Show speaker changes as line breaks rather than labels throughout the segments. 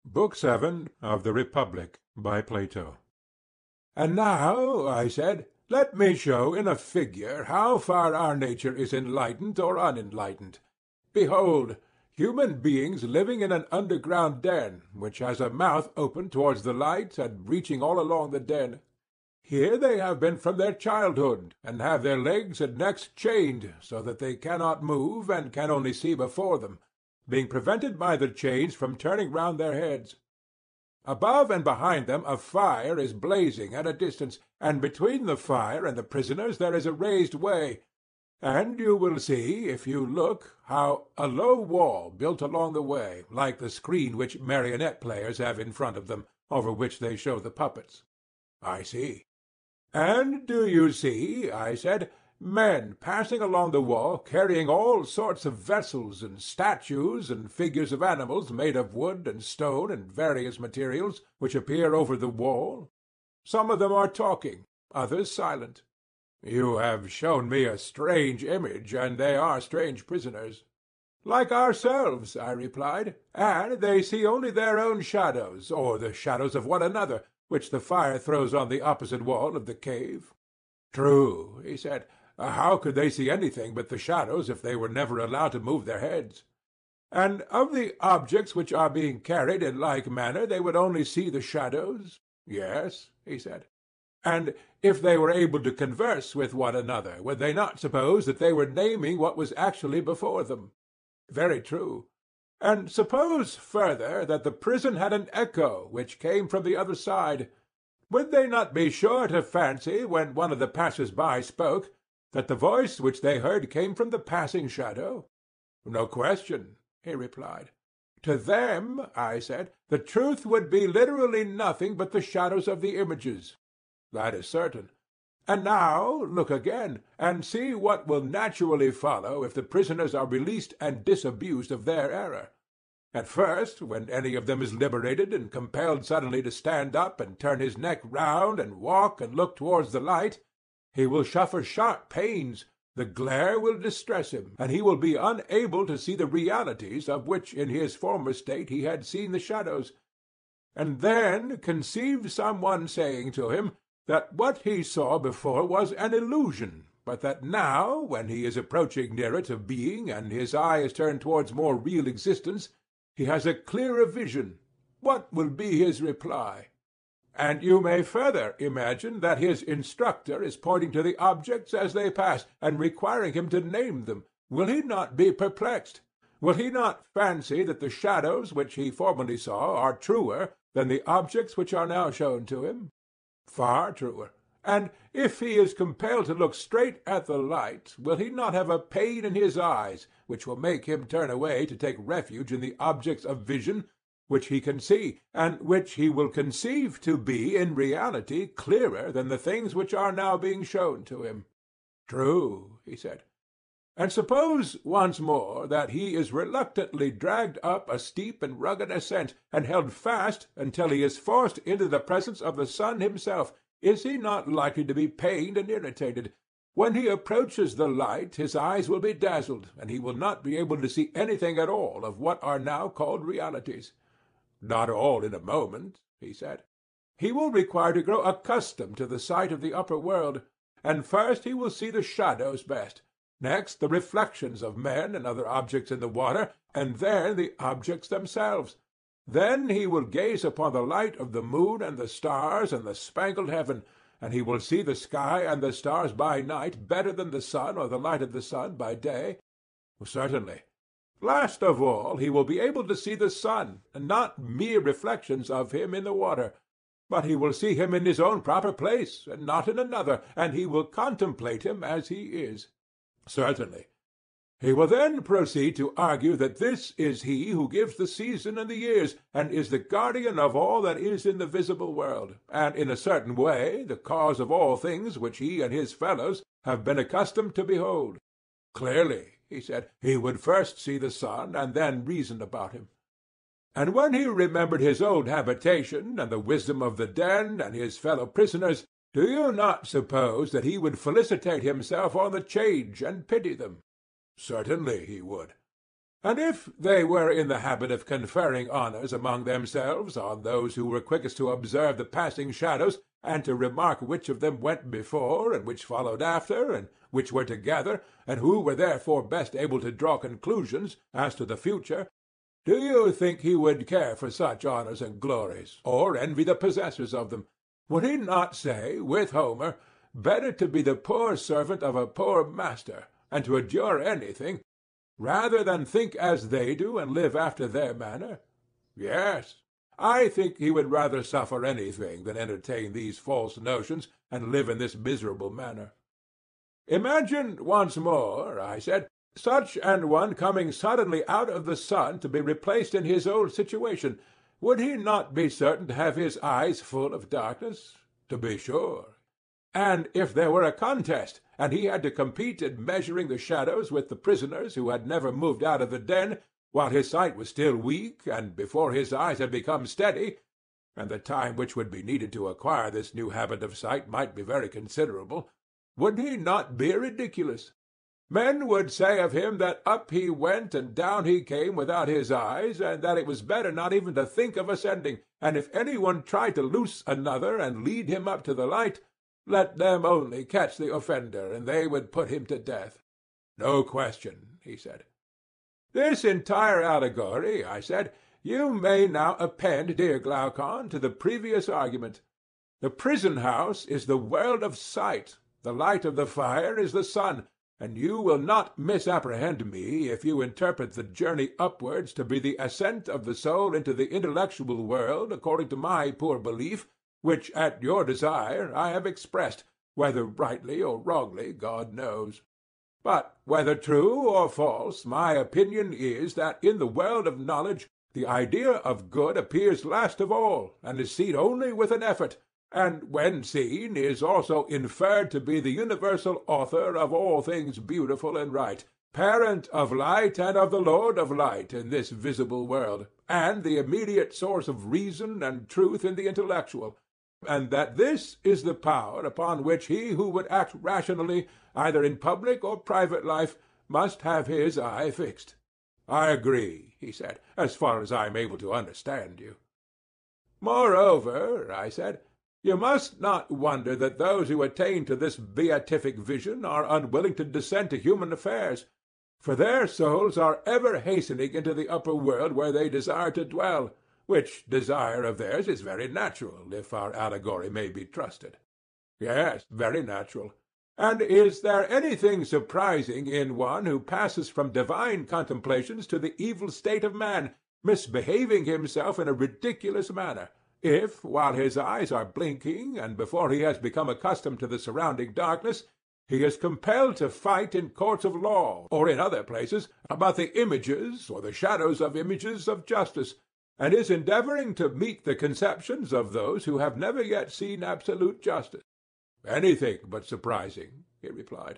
Book Seven of the Republic, by Plato. And now, I said, let me show in a figure how far our nature is enlightened or unenlightened. Behold, human beings living in an underground den, which has a mouth open towards the light and reaching all along the den. Here they have been from their childhood, and have their legs and necks chained, so that they cannot move and can only see before them, being prevented by the chains from turning round their heads. Above and behind them a fire is blazing at a distance, and between the fire and the prisoners there is a raised way, and you will see, if you look, how a low wall built along the way, like the screen which marionette players have in front of them, over which they show the puppets. I see. And do you see, I said, men passing along the wall carrying all sorts of vessels and statues and figures of animals made of wood and stone and various materials, which appear over the wall? Some of them are talking, others silent. You have shown me a strange image, and they are strange prisoners. Like ourselves, I replied, and they see only their own shadows, or the shadows of one another, which the fire throws on the opposite wall of the cave. True, he said. How could they see anything but the shadows if they were never allowed to move their heads? And of the objects which are being carried in like manner they would only see the shadows? Yes, he said. And if they were able to converse with one another, would they not suppose that they were naming what was actually before them? Very true. And suppose, further, that the prison had an echo which came from the other side. Would they not be sure to fancy, when one of the passers-by spoke, that the voice which they heard came from the passing shadow? No question, he replied. To them, I said, the truth would be literally nothing but the shadows of the images. That is certain. And now look again, and see what will naturally follow if the prisoners are released and disabused of their error. At first, when any of them is liberated and compelled suddenly to stand up and turn his neck round and walk and look towards the light, he will suffer sharp pains, the glare will distress him, and he will be unable to see the realities of which in his former state he had seen the shadows. And then conceive some one saying to him that what he saw before was an illusion, but that now, when he is approaching nearer to being and his eye is turned towards more real existence, he has a clearer vision. What will be his reply? And you may further imagine that his instructor is pointing to the objects as they pass, and requiring him to name them. Will he not be perplexed? Will he not fancy that the shadows which he formerly saw are truer than the objects which are now shown to him? Far truer. And if he is compelled to look straight at the light, will he not have a pain in his eyes, which will make him turn away to take refuge in the objects of vision, which he can see, and which he will conceive to be in reality clearer than the things which are now being shown to him? True, he said. And suppose once more that he is reluctantly dragged up a steep and rugged ascent, and held fast until he is forced into the presence of the sun himself, is he not likely to be pained and irritated? When he approaches the light his eyes will be dazzled, and he will not be able to see anything at all of what are now called realities. Not all in a moment, he said. He will require to grow accustomed to the sight of the upper world, and first he will see the shadows best, next the reflections of men and other objects in the water, and then the objects themselves. Then he will gaze upon the light of the moon and the stars and the spangled heaven, and he will see the sky and the stars by night better than the sun or the light of the sun by day. Certainly. Last of all, he will be able to see the sun, and not mere reflections of him in the water, but he will see him in his own proper place, and not in another, and he will contemplate him as he is. Certainly. He will then proceed to argue that this is he who gives the season and the years, and is the guardian of all that is in the visible world, and in a certain way the cause of all things which he and his fellows have been accustomed to behold. Clearly, he said, he would first see the sun, and then reason about him. And when he remembered his old habitation, and the wisdom of the den, and his fellow prisoners, do you not suppose that he would felicitate himself on the change, and pity them? Certainly he would. And if they were in the habit of conferring honours among themselves on those who were quickest to observe the passing shadows, and to remark which of them went before, and which followed after, and which were together, and who were therefore best able to draw conclusions as to the future, do you think he would care for such honours and glories, or envy the possessors of them? Would he not say, with Homer, better to be the poor servant of a poor master, and to endure anything, rather than think as they do and live after their manner? Yes, I think he would rather suffer anything than entertain these false notions and live in this miserable manner. Imagine once more, I said, such an one coming suddenly out of the sun to be replaced in his old situation. Would he not be certain to have his eyes full of darkness? To be sure. And if there were a contest, and he had to compete in measuring the shadows with the prisoners who had never moved out of the den, while his sight was still weak, and before his eyes had become steady, and the time which would be needed to acquire this new habit of sight might be very considerable, would he not be ridiculous? Men would say of him that up he went and down he came without his eyes, and that it was better not even to think of ascending, and if any one tried to loose another and lead him up to the light, let them only catch the offender, and they would put him to death. No question, he said. This entire allegory, I said, you may now append, dear Glaucon, to the previous argument. The prison-house is the world of sight, the light of the fire is the sun, and you will not misapprehend me if you interpret the journey upwards to be the ascent of the soul into the intellectual world according to my poor belief, which at your desire I have expressed, whether rightly or wrongly, God knows. But whether true or false, my opinion is that in the world of knowledge the idea of good appears last of all, and is seen only with an effort, and when seen is also inferred to be the universal author of all things beautiful and right, parent of light and of the Lord of light in this visible world, and the immediate source of reason and truth in the intellectual, and that this is the power upon which he who would act rationally, either in public or private life, must have his eye fixed. I agree, he said, as far as I am able to understand you. Moreover, I said, you must not wonder that those who attain to this beatific vision are unwilling to descend to human affairs, for their souls are ever hastening into the upper world where they desire to dwell, which desire of theirs is very natural, if our allegory may be trusted. Yes, very natural. And is there anything surprising in one who passes from divine contemplations to the evil state of man, misbehaving himself in a ridiculous manner, if, while his eyes are blinking, and before he has become accustomed to the surrounding darkness, he is compelled to fight in courts of law, or in other places, about the images or the shadows of images of justice, and is endeavoring to meet the conceptions of those who have never yet seen absolute justice? Anything but surprising, he replied.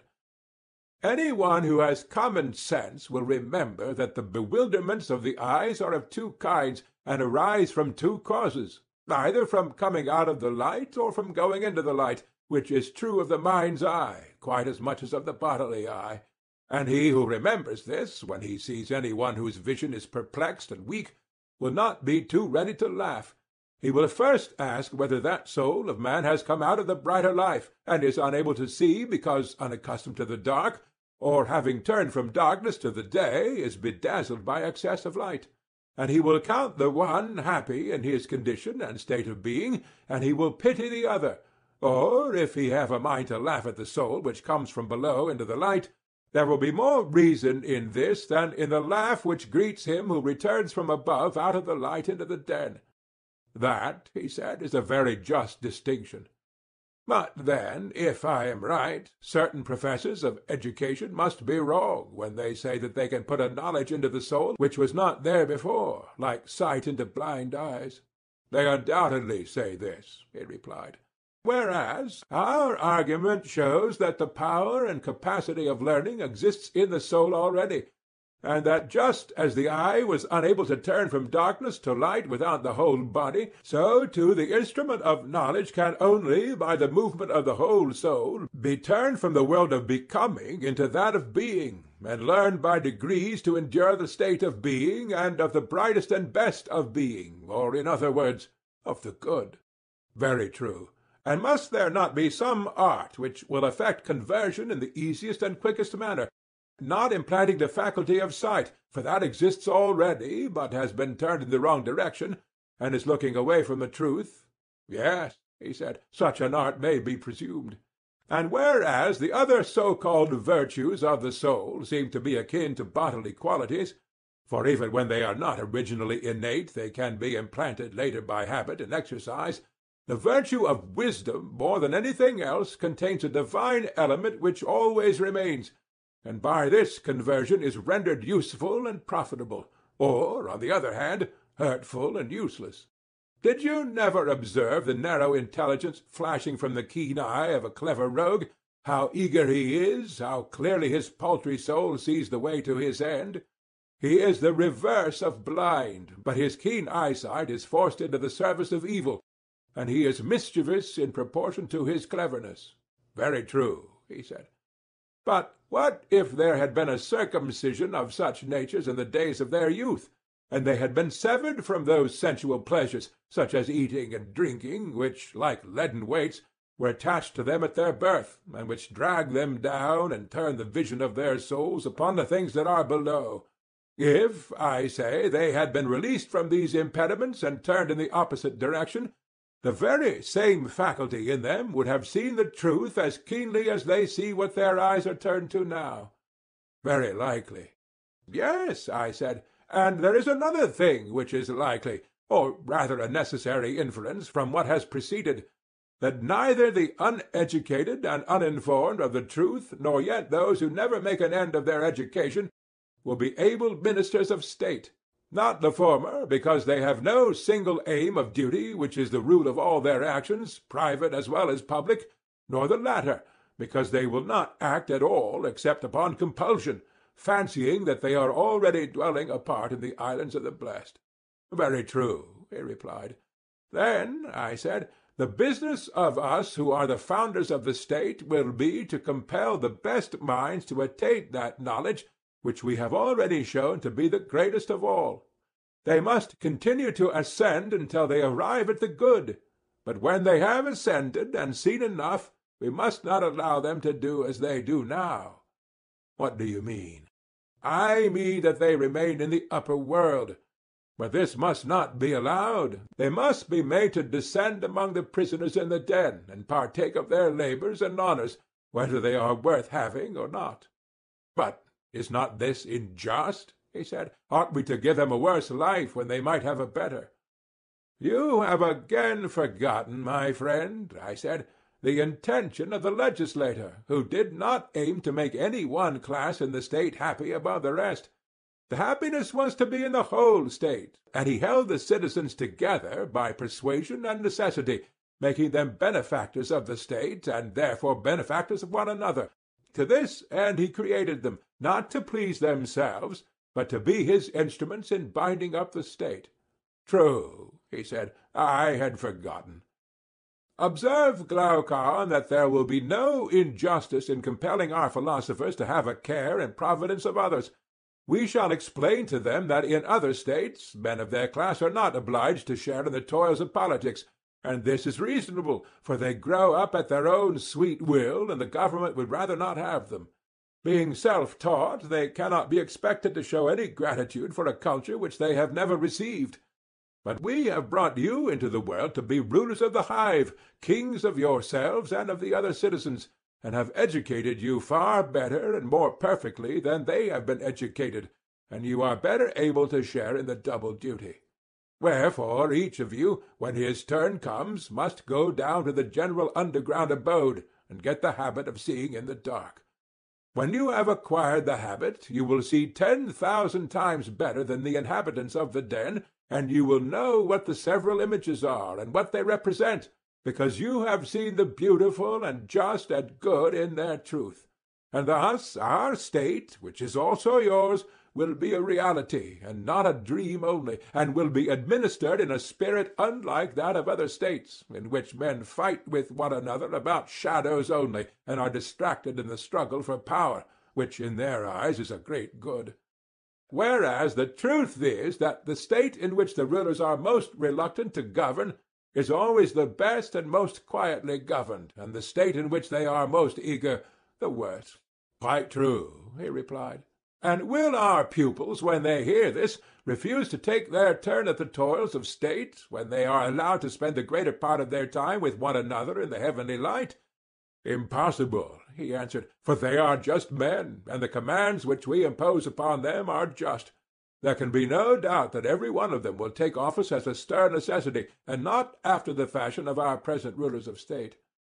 Any one who has common sense will remember that the bewilderments of the eyes are of two kinds, and arise from two causes, either from coming out of the light or from going into the light, which is true of the mind's eye quite as much as of the bodily eye. And he who remembers this, when he sees any one whose vision is perplexed and weak, will not be too ready to laugh. He will first ask whether that soul of man has come out of the brighter life, and is unable to see because unaccustomed to the dark, or having turned from darkness to the day, is bedazzled by excess of light. And he will count the one happy in his condition and state of being, and he will pity the other. Or, if he have a mind to laugh at the soul which comes from below into the light, there will be more reason in this than in the laugh which greets him who returns from above out of the light into the den. That, he said, is a very just distinction. But then, if I am right, certain professors of education must be wrong when they say that they can put a knowledge into the soul which was not there before, like sight into blind eyes. They undoubtedly say this, he replied. Whereas our argument shows that the power and capacity of learning exists in the soul already, and that just as the eye was unable to turn from darkness to light without the whole body, so too the instrument of knowledge can only, by the movement of the whole soul, be turned from the world of becoming into that of being, and learn by degrees to endure the state of being, and of the brightest and best of being, or, in other words, of the good. Very true. And must there not be some art which will effect conversion in the easiest and quickest manner, not implanting the faculty of sight, for that exists already, but has been turned in the wrong direction, and is looking away from the truth? Yes, he said, such an art may be presumed. And whereas the other so-called virtues of the soul seem to be akin to bodily qualities, for even when they are not originally innate they can be implanted later by habit and exercise, the virtue of wisdom more than anything else contains a divine element which always remains, and by this conversion is rendered useful and profitable, or, on the other hand, hurtful and useless. Did you never observe the narrow intelligence flashing from the keen eye of a clever rogue, how eager he is, how clearly his paltry soul sees the way to his end? He is the reverse of blind, but his keen eyesight is forced into the service of evil, and he is mischievous in proportion to his cleverness. Very true, he said. But what if there had been a circumcision of such natures in the days of their youth, and they had been severed from those sensual pleasures, such as eating and drinking, which, like leaden weights, were attached to them at their birth, and which drag them down and turn the vision of their souls upon the things that are below? If, I say, they had been released from these impediments and turned in the opposite direction, the very same faculty in them would have seen the truth as keenly as they see what their eyes are turned to now. Very likely. Yes, I said, and there is another thing which is likely, or rather a necessary inference from what has preceded, that neither the uneducated and uninformed of the truth, nor yet those who never make an end of their education, will be able ministers of state. Not the former, because they have no single aim of duty which is the rule of all their actions, private as well as public, nor the latter, because they will not act at all except upon compulsion, fancying that they are already dwelling apart in the islands of the blessed. Very true, he replied. Then, I said, the business of us who are the founders of the state will be to compel the best minds to attain that knowledge which we have already shown to be the greatest of all. They must continue to ascend until they arrive at the good, but when they have ascended and seen enough, we must not allow them to do as they do now. What do you mean? I mean that they remain in the upper world. But this must not be allowed. They must be made to descend among the prisoners in the den, and partake of their labors and honors, whether they are worth having or not. But is not this unjust? He said. Ought we to give them a worse life when they might have a better? You have again forgotten, my friend, I said, the intention of the legislator, who did not aim to make any one class in the state happy above the rest. The happiness was to be in the whole state, and he held the citizens together by persuasion and necessity, making them benefactors of the state, and therefore benefactors of one another. To this end he created them, not to please themselves, but to be his instruments in binding up the state. True, he said, I had forgotten. Observe, Glaucon, that there will be no injustice in compelling our philosophers to have a care and providence of others. We shall explain to them that in other states men of their class are not obliged to share in the toils of politics, and this is reasonable, for they grow up at their own sweet will, and the government would rather not have them. Being self-taught, they cannot be expected to show any gratitude for a culture which they have never received. But we have brought you into the world to be rulers of the hive, kings of yourselves and of the other citizens, and have educated you far better and more perfectly than they have been educated, and you are better able to share in the double duty. Wherefore each of you, when his turn comes, must go down to the general underground abode, and get the habit of seeing in the dark. When you have acquired the habit, you will see 10,000 times better than the inhabitants of the den, and you will know what the several images are, and what they represent, because you have seen the beautiful and just and good in their truth. And thus our state, which is also yours, will be a reality, and not a dream only, and will be administered in a spirit unlike that of other states, in which men fight with one another about shadows only, and are distracted in the struggle for power, which in their eyes is a great good. Whereas the truth is that the state in which the rulers are most reluctant to govern is always the best and most quietly governed, and the state in which they are most eager the worst. Quite true, he replied. And will our pupils, when they hear this, refuse to take their turn at the toils of state, when they are allowed to spend the greater part of their time with one another in the heavenly light? Impossible, he answered, for they are just men, and the commands which we impose upon them are just. There can be no doubt that every one of them will take office as a stern necessity, and not after the fashion of our present rulers of state.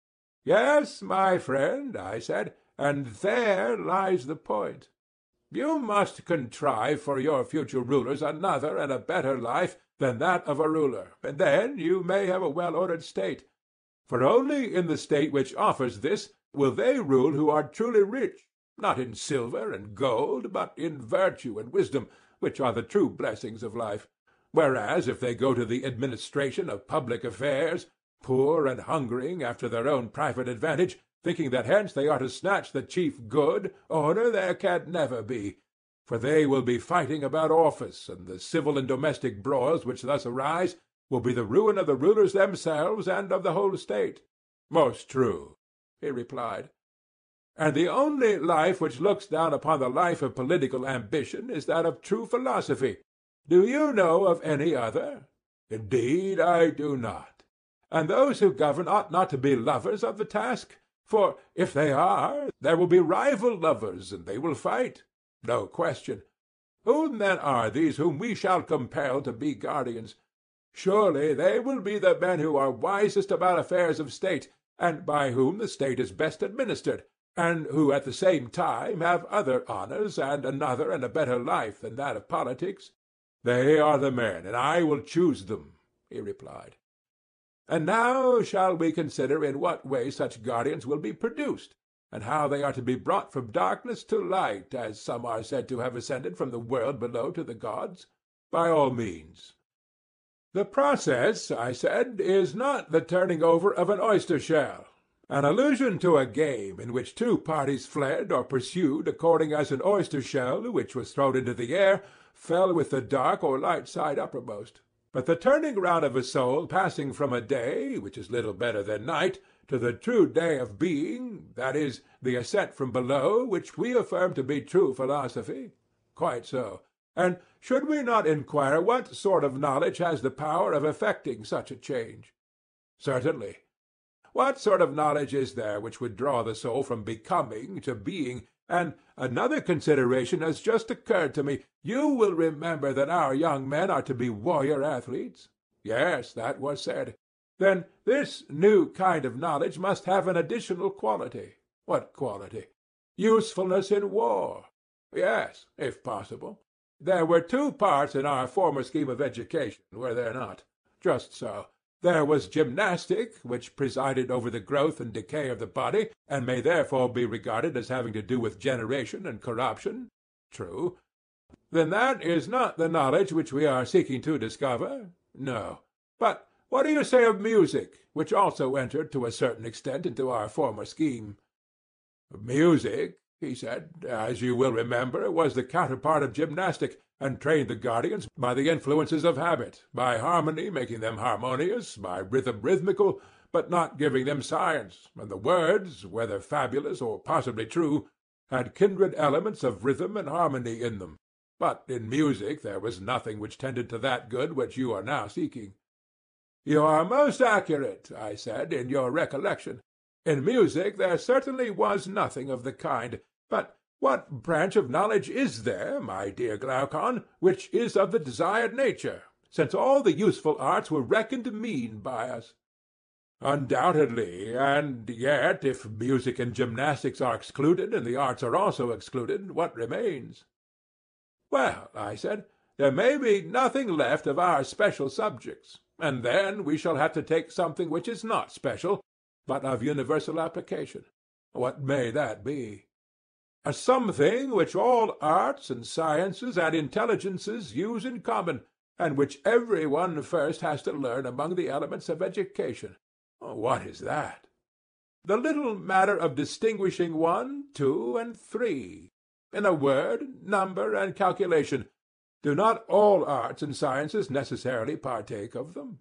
Yes, my friend, I said, and there lies the point. You must contrive for your future rulers another and a better life than that of a ruler, and then you may have a well-ordered state. For only in the state which offers this will they rule who are truly rich, not in silver and gold, but in virtue and wisdom, which are the true blessings of life. Whereas if they go to the administration of public affairs, poor and hungering after their own private advantage, thinking that hence they are to snatch the chief good, order there can never be. For they will be fighting about office, and the civil and domestic broils which thus arise will be the ruin of the rulers themselves and of the whole state. Most true, he replied. And the only life which looks down upon the life of political ambition is that of true philosophy. Do you know of any other? Indeed, I do not. And those who govern ought not to be lovers of the task. For if they are, there will be rival lovers, and they will fight. No question. Whom then are these whom we shall compel to be guardians? Surely they will be the men who are wisest about affairs of state, and by whom the state is best administered, and who at the same time have other honors, and another and a better life than that of politics. They are the men, and I will choose them, he replied. And now shall we consider in what way such guardians will be produced, and how they are to be brought from darkness to light, as some are said to have ascended from the world below to the gods? By all means. The process, I said, is not the turning over of an oyster shell, an allusion to a game in which two parties fled or pursued according as an oyster shell, which was thrown into the air, fell with the dark or light side uppermost. But the turning round of a soul passing from a day, which is little better than night, to the true day of being, that is, the ascent from below, which we affirm to be true philosophy? Quite so. And should we not inquire what sort of knowledge has the power of effecting such a change? Certainly. What sort of knowledge is there which would draw the soul from becoming to being? And another consideration has just occurred to me. You will remember that our young men are to be warrior athletes? Yes, that was said. Then this new kind of knowledge must have an additional quality. What quality? Usefulness in war. Yes, if possible. There were two parts in our former scheme of education, were there not? Just so. There was gymnastic, which presided over the growth and decay of the body, and may therefore be regarded as having to do with generation and corruption. True. Then that is not the knowledge which we are seeking to discover? No. But what do you say of music, which also entered to a certain extent into our former scheme? Music, he said, as you will remember, was the counterpart of gymnastic, and trained the guardians by the influences of habit, by harmony making them harmonious, by rhythm rhythmical, but not giving them science, and the words, whether fabulous or possibly true, had kindred elements of rhythm and harmony in them. But in music there was nothing which tended to that good which you are now seeking. You are most accurate, I said, in your recollection. In music there certainly was nothing of the kind, but what branch of knowledge is there, my dear Glaucon, which is of the desired nature, since all the useful arts were reckoned mean by us? Undoubtedly, and yet if music and gymnastics are excluded, and the arts are also excluded, what remains? Well, I said, there may be nothing left of our special subjects, and then we shall have to take something which is not special, but of universal application. What may that be? A something which all arts and sciences and intelligences use in common, and which every one first has to learn among the elements of education. What is that? The little matter of distinguishing 1, 2, and 3. In a word, number and calculation. Do not all arts and sciences necessarily partake of them?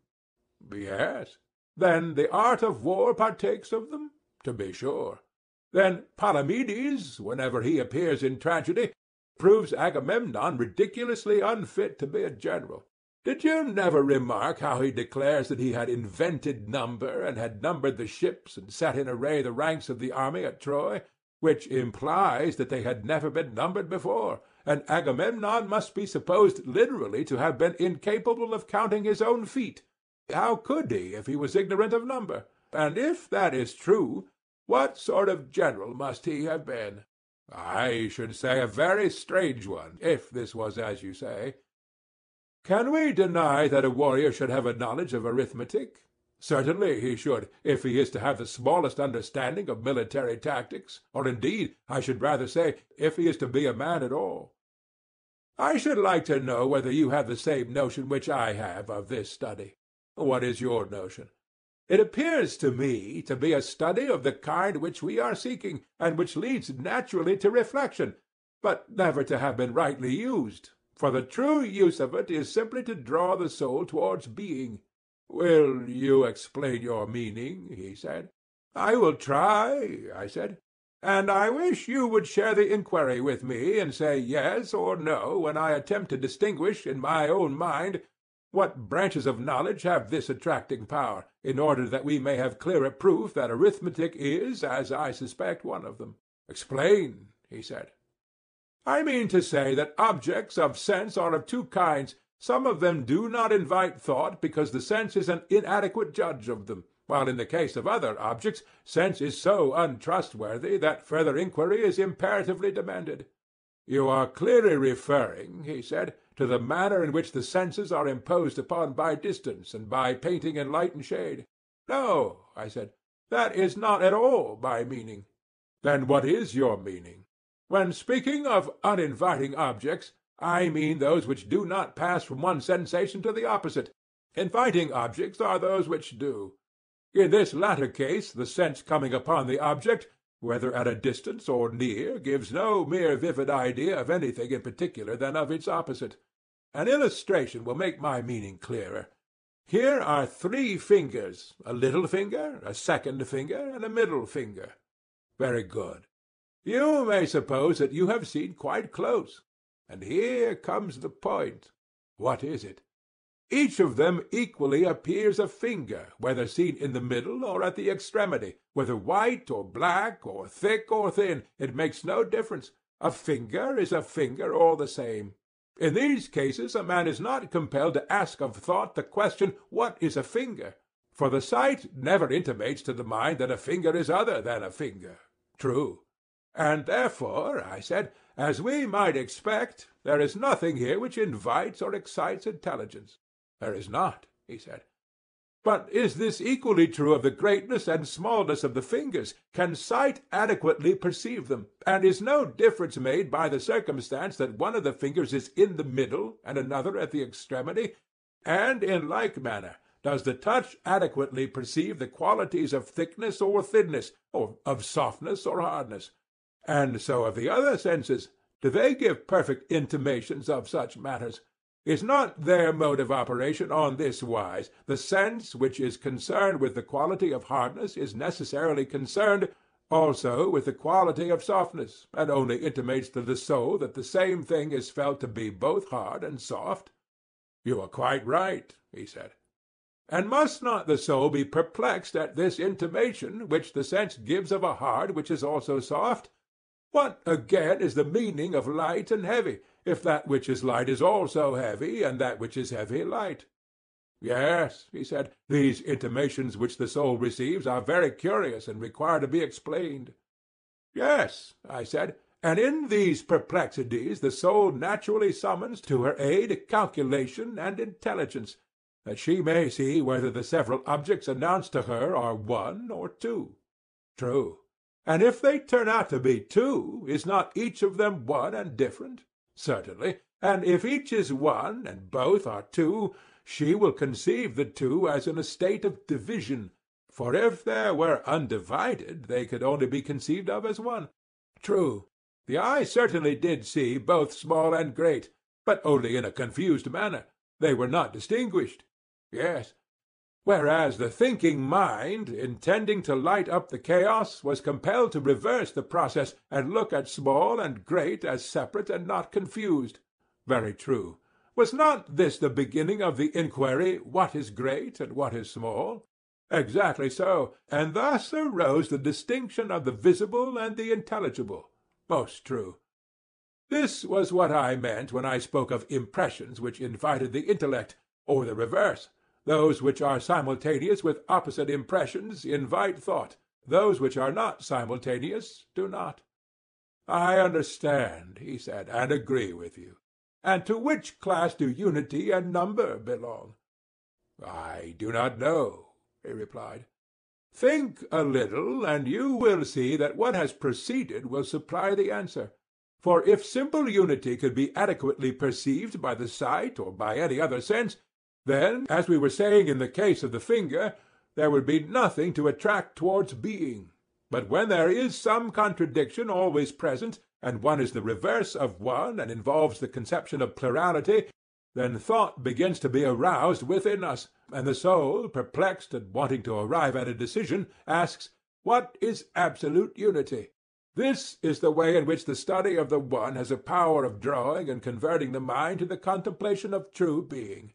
Yes. Then the art of war partakes of them? To be sure. Then Palamedes, whenever he appears in tragedy, proves Agamemnon ridiculously unfit to be a general. Did you never remark how he declares that he had invented number, and had numbered the ships, and set in array the ranks of the army at Troy, which implies that they had never been numbered before, and Agamemnon must be supposed literally to have been incapable of counting his own feet? How could he, if he was ignorant of number? And if that is true, what sort of general must he have been? I should say a very strange one, if this was as you say. Can we deny that a warrior should have a knowledge of arithmetic? Certainly he should, if he is to have the smallest understanding of military tactics, or indeed, I should rather say, if he is to be a man at all. I should like to know whether you have the same notion which I have of this study. What is your notion? It appears to me to be a study of the kind which we are seeking, and which leads naturally to reflection, but never to have been rightly used. For the true use of it is simply to draw the soul towards being. Will you explain your meaning? He said. I will try, I said. And I wish you would share the inquiry with me, and say yes or no when I attempt to distinguish in my own mind what branches of knowledge have this attracting power, in order that we may have clearer proof that arithmetic is, as I suspect, one of them. Explain, he said. I mean to say that objects of sense are of two kinds. Some of them do not invite thought because the sense is an inadequate judge of them, while in the case of other objects sense is so untrustworthy that further inquiry is imperatively demanded. You are clearly referring, he said, to the manner in which the senses are imposed upon by distance and by painting in light and shade. No, I said, that is not at all my meaning. Then what is your meaning? When speaking of uninviting objects, I mean those which do not pass from one sensation to the opposite. Inviting objects are those which do. In this latter case, the sense coming upon the object, whether at a distance or near, gives no mere vivid idea of anything in particular than of its opposite. An illustration will make my meaning clearer. Here are 3 fingers, a little finger, a second finger, and a middle finger. Very good. You may suppose that you have seen quite close. And here comes the point. What is it? Each of them equally appears a finger, whether seen in the middle or at the extremity, whether white or black, or thick or thin, it makes no difference. A finger is a finger all the same. In these cases a man is not compelled to ask of thought the question, what is a finger? For the sight never intimates to the mind that a finger is other than a finger. True. And therefore, I said, as we might expect, there is nothing here which invites or excites intelligence. There is not, he said. But is this equally true of the greatness and smallness of the fingers? Can sight adequately perceive them? And is no difference made by the circumstance that one of the fingers is in the middle and another at the extremity? And in like manner, does the touch adequately perceive the qualities of thickness or thinness, or of softness or hardness? And so of the other senses, do they give perfect intimations of such matters? Is not their mode of operation on this wise? The sense which is concerned with the quality of hardness is necessarily concerned also with the quality of softness, and only intimates to the soul that the same thing is felt to be both hard and soft. You are quite right, he said. And must not the soul be perplexed at this intimation which the sense gives of a hard which is also soft? What, again, is the meaning of light and heavy, if that which is light is also heavy, and that which is heavy light? Yes, he said, these intimations which the soul receives are very curious and require to be explained. Yes, I said, and in these perplexities the soul naturally summons to her aid calculation and intelligence, that she may see whether the several objects announced to her are one or two. True. And if they turn out to be two, is not each of them one and different? Certainly. And if each is one, and both are two, she will conceive the two as in a state of division. For if there were undivided, they could only be conceived of as one. True. The eye certainly did see both small and great, but only in a confused manner. They were not distinguished. Yes. Whereas the thinking mind, intending to light up the chaos, was compelled to reverse the process and look at small and great as separate and not confused. Very true. Was not this the beginning of the inquiry, what is great and what is small? Exactly so, and thus arose the distinction of the visible and the intelligible. Most true. This was what I meant when I spoke of impressions which invited the intellect, or the reverse. Those which are simultaneous with opposite impressions invite thought. Those which are not simultaneous do not. I understand, he said, and agree with you. And to which class do unity and number belong? I do not know, he replied. Think a little, and you will see that what has preceded will supply the answer. For if simple unity could be adequately perceived by the sight or by any other sense, then, as we were saying in the case of the finger, there would be nothing to attract towards being. But when there is some contradiction always present, and one is the reverse of one and involves the conception of plurality, then thought begins to be aroused within us, and the soul, perplexed and wanting to arrive at a decision, asks, what is absolute unity? This is the way in which the study of the one has a power of drawing and converting the mind to the contemplation of true being.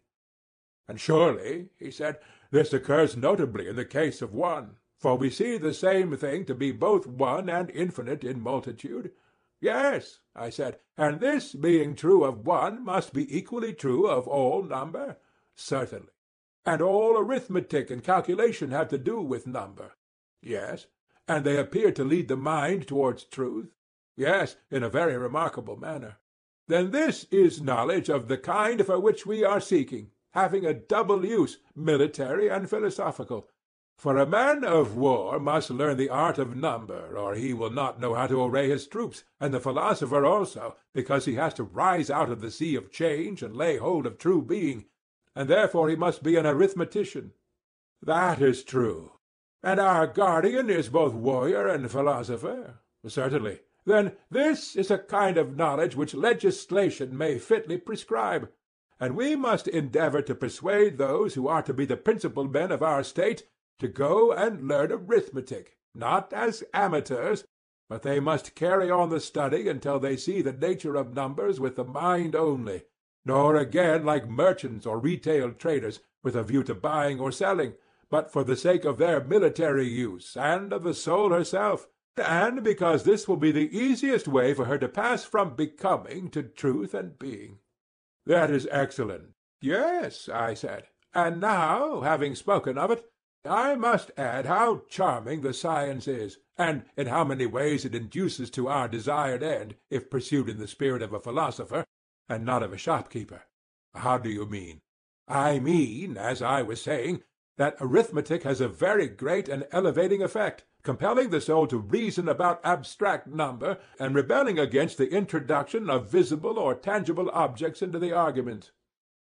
And surely, he said, this occurs notably in the case of one, for we see the same thing to be both one and infinite in multitude. Yes, I said, and this being true of one must be equally true of all number? Certainly. And all arithmetic and calculation have to do with number? Yes. And they appear to lead the mind towards truth? Yes, in a very remarkable manner. Then this is knowledge of the kind for which we are seeking, having a double use, military and philosophical. For a man of war must learn the art of number, or he will not know how to array his troops, and the philosopher also, because he has to rise out of the sea of change and lay hold of true being, and therefore he must be an arithmetician. That is true. And our guardian is both warrior and philosopher? Certainly. Then this is a kind of knowledge which legislation may fitly prescribe, and we must endeavor to persuade those who are to be the principal men of our state to go and learn arithmetic, not as amateurs, but they must carry on the study until they see the nature of numbers with the mind only, nor again like merchants or retail traders, with a view to buying or selling, but for the sake of their military use, and of the soul herself, and because this will be the easiest way for her to pass from becoming to truth and being. That is excellent. Yes, I said. And now, having spoken of it, I must add how charming the science is, and in how many ways it induces to our desired end, if pursued in the spirit of a philosopher, and not of a shopkeeper. How do you mean? I mean, as I was saying, that arithmetic has a very great and elevating effect, compelling the soul to reason about abstract number, and rebelling against the introduction of visible or tangible objects into the argument.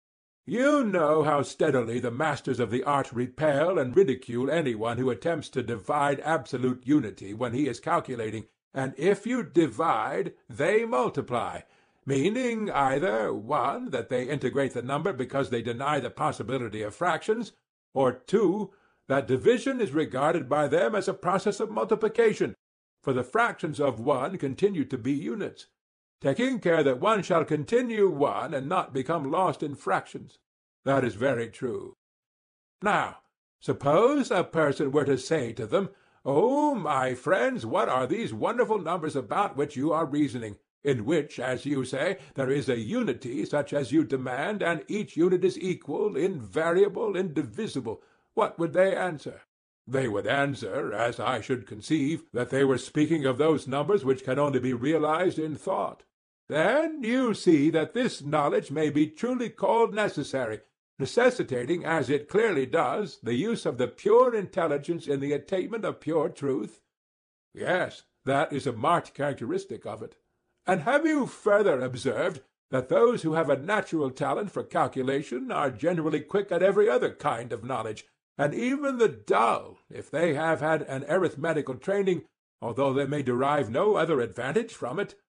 You know how steadily the masters of the art repel and ridicule any one who attempts to divide absolute unity when he is calculating, and if you divide, they multiply, meaning either, 1, that they integrate the number because they deny the possibility of fractions, or 2, that division is regarded by them as a process of multiplication, for the fractions of 1 continue to be units, taking care that 1 shall continue 1 and not become lost in fractions. That is very true. Now, suppose a person were to say to them, "Oh, my friends, what are these wonderful numbers about which you are reasoning, in which, as you say, there is a unity such as you demand, and each unit is equal, invariable, indivisible?" What would they answer? They would answer, as I should conceive, that they were speaking of those numbers which can only be realized in thought. Then you see that this knowledge may be truly called necessary, necessitating, as it clearly does, the use of the pure intelligence in the attainment of pure truth. Yes, that is a marked characteristic of it. And have you further observed that those who have a natural talent for calculation are generally quick at every other kind of knowledge, and even the dull, if they have had an arithmetical training, although they may derive no other advantage from it,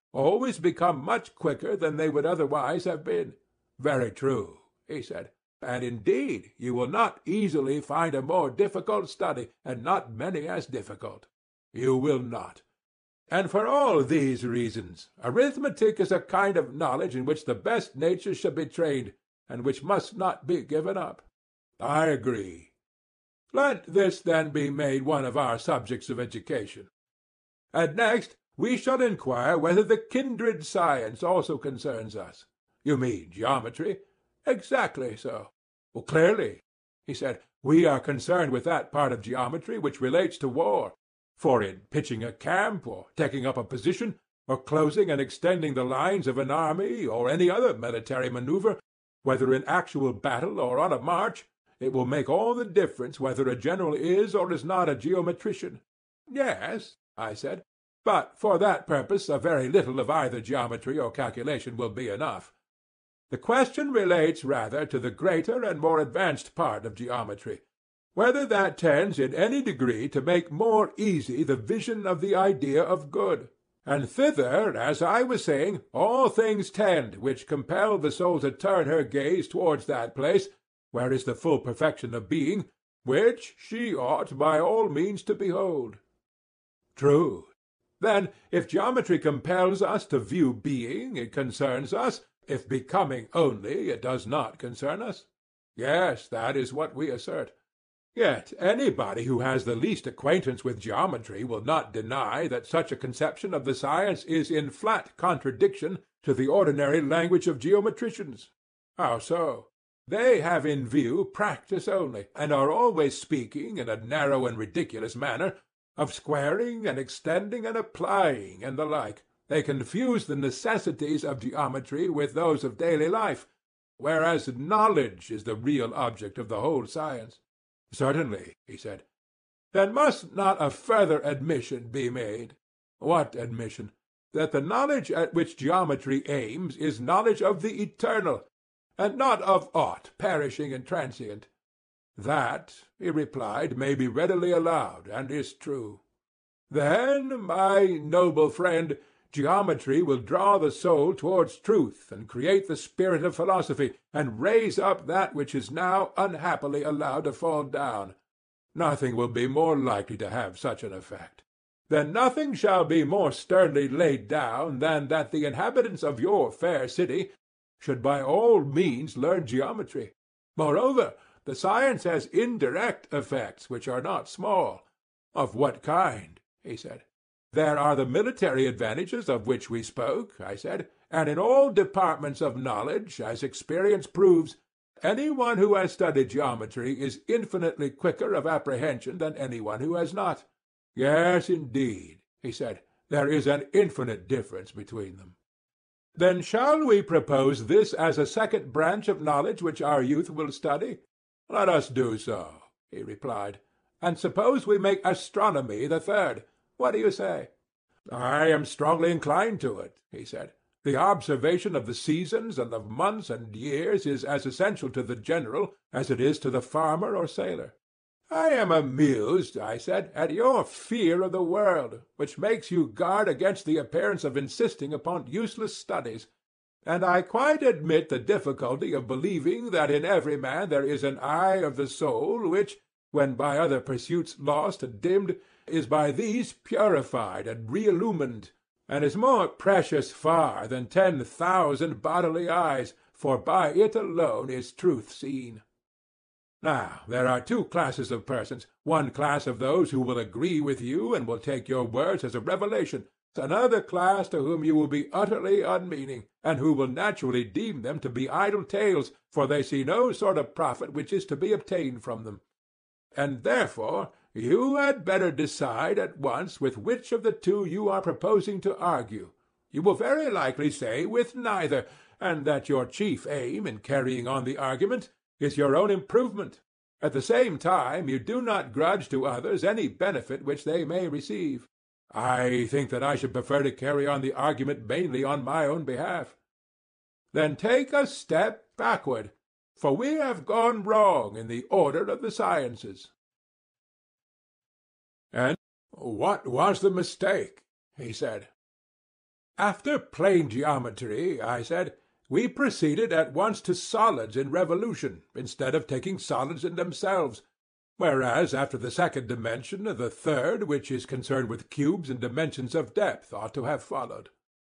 always become much quicker than they would otherwise have been. Very true, he said. And indeed you will not easily find a more difficult study, and not many as difficult. You will not. And for all these reasons, arithmetic is a kind of knowledge in which the best natures should be trained, and which must not be given up. I agree. Let this then be made one of our subjects of education. And next we shall inquire whether the kindred science also concerns us. You mean geometry? Exactly so. Well, clearly, he said, we are concerned with that part of geometry which relates to war. For in pitching a camp, or taking up a position, or closing and extending the lines of an army, or any other military maneuver, whether in actual battle or on a march, it will make all the difference whether a general is or is not a geometrician. Yes, I said, but for that purpose a very little of either geometry or calculation will be enough. The question relates rather to the greater and more advanced part of geometry, whether that tends in any degree to make more easy the vision of the idea of good. And thither, as I was saying, all things tend which compel the soul to turn her gaze towards that place where is the full perfection of being, which she ought by all means to behold. True. Then, if geometry compels us to view being, it concerns us; if becoming only, it does not concern us. Yes, that is what we assert. Yet anybody who has the least acquaintance with geometry will not deny that such a conception of the science is in flat contradiction to the ordinary language of geometricians. How so? They have in view practice only, and are always speaking, in a narrow and ridiculous manner, of squaring and extending and applying, and the like. They confuse the necessities of geometry with those of daily life, whereas knowledge is the real object of the whole science. Certainly, he said. Then must not a further admission be made? What admission? That the knowledge at which geometry aims is knowledge of the eternal, and not of aught perishing and transient. That, he replied, may be readily allowed, and is true. Then, my noble friend, geometry will draw the soul towards truth, and create the spirit of philosophy, and raise up that which is now unhappily allowed to fall down. Nothing will be more likely to have such an effect. Then nothing shall be more sternly laid down than that the inhabitants of your fair city should by all means learn geometry. Moreover, the science has indirect effects which are not small. Of what kind? He said. There are the military advantages of which we spoke, I said, and in all departments of knowledge, as experience proves, any one who has studied geometry is infinitely quicker of apprehension than any one who has not. Yes, indeed, he said, there is an infinite difference between them. Then shall we propose this as a second branch of knowledge which our youth will study? Let us do so, he replied. And suppose we make astronomy the third. What do you say? I am strongly inclined to it, he said. The observation of the seasons and of months and years is as essential to the general as it is to the farmer or sailor. I am amused, I said, at your fear of the world, which makes you guard against the appearance of insisting upon useless studies. And I quite admit the difficulty of believing that in every man there is an eye of the soul which, when by other pursuits lost and dimmed, is by these purified and re-illumined, and is more precious far than 10,000 bodily eyes, for by it alone is truth seen. Now, there are two classes of persons, one class of those who will agree with you and will take your words as a revelation, another class to whom you will be utterly unmeaning, and who will naturally deem them to be idle tales, for they see no sort of profit which is to be obtained from them. And therefore you had better decide at once with which of the two you are proposing to argue. You will very likely say with neither, and that your chief aim in carrying on the argument is your own improvement. At the same time you do not grudge to others any benefit which they may receive. I think that I should prefer to carry on the argument mainly on my own behalf. Then take a step backward, for we have gone wrong in the order of the sciences. And what was the mistake? He said. After plane geometry, I said, we proceeded at once to solids in revolution, instead of taking solids in themselves, whereas after the second dimension, the third, which is concerned with cubes and dimensions of depth, ought to have followed.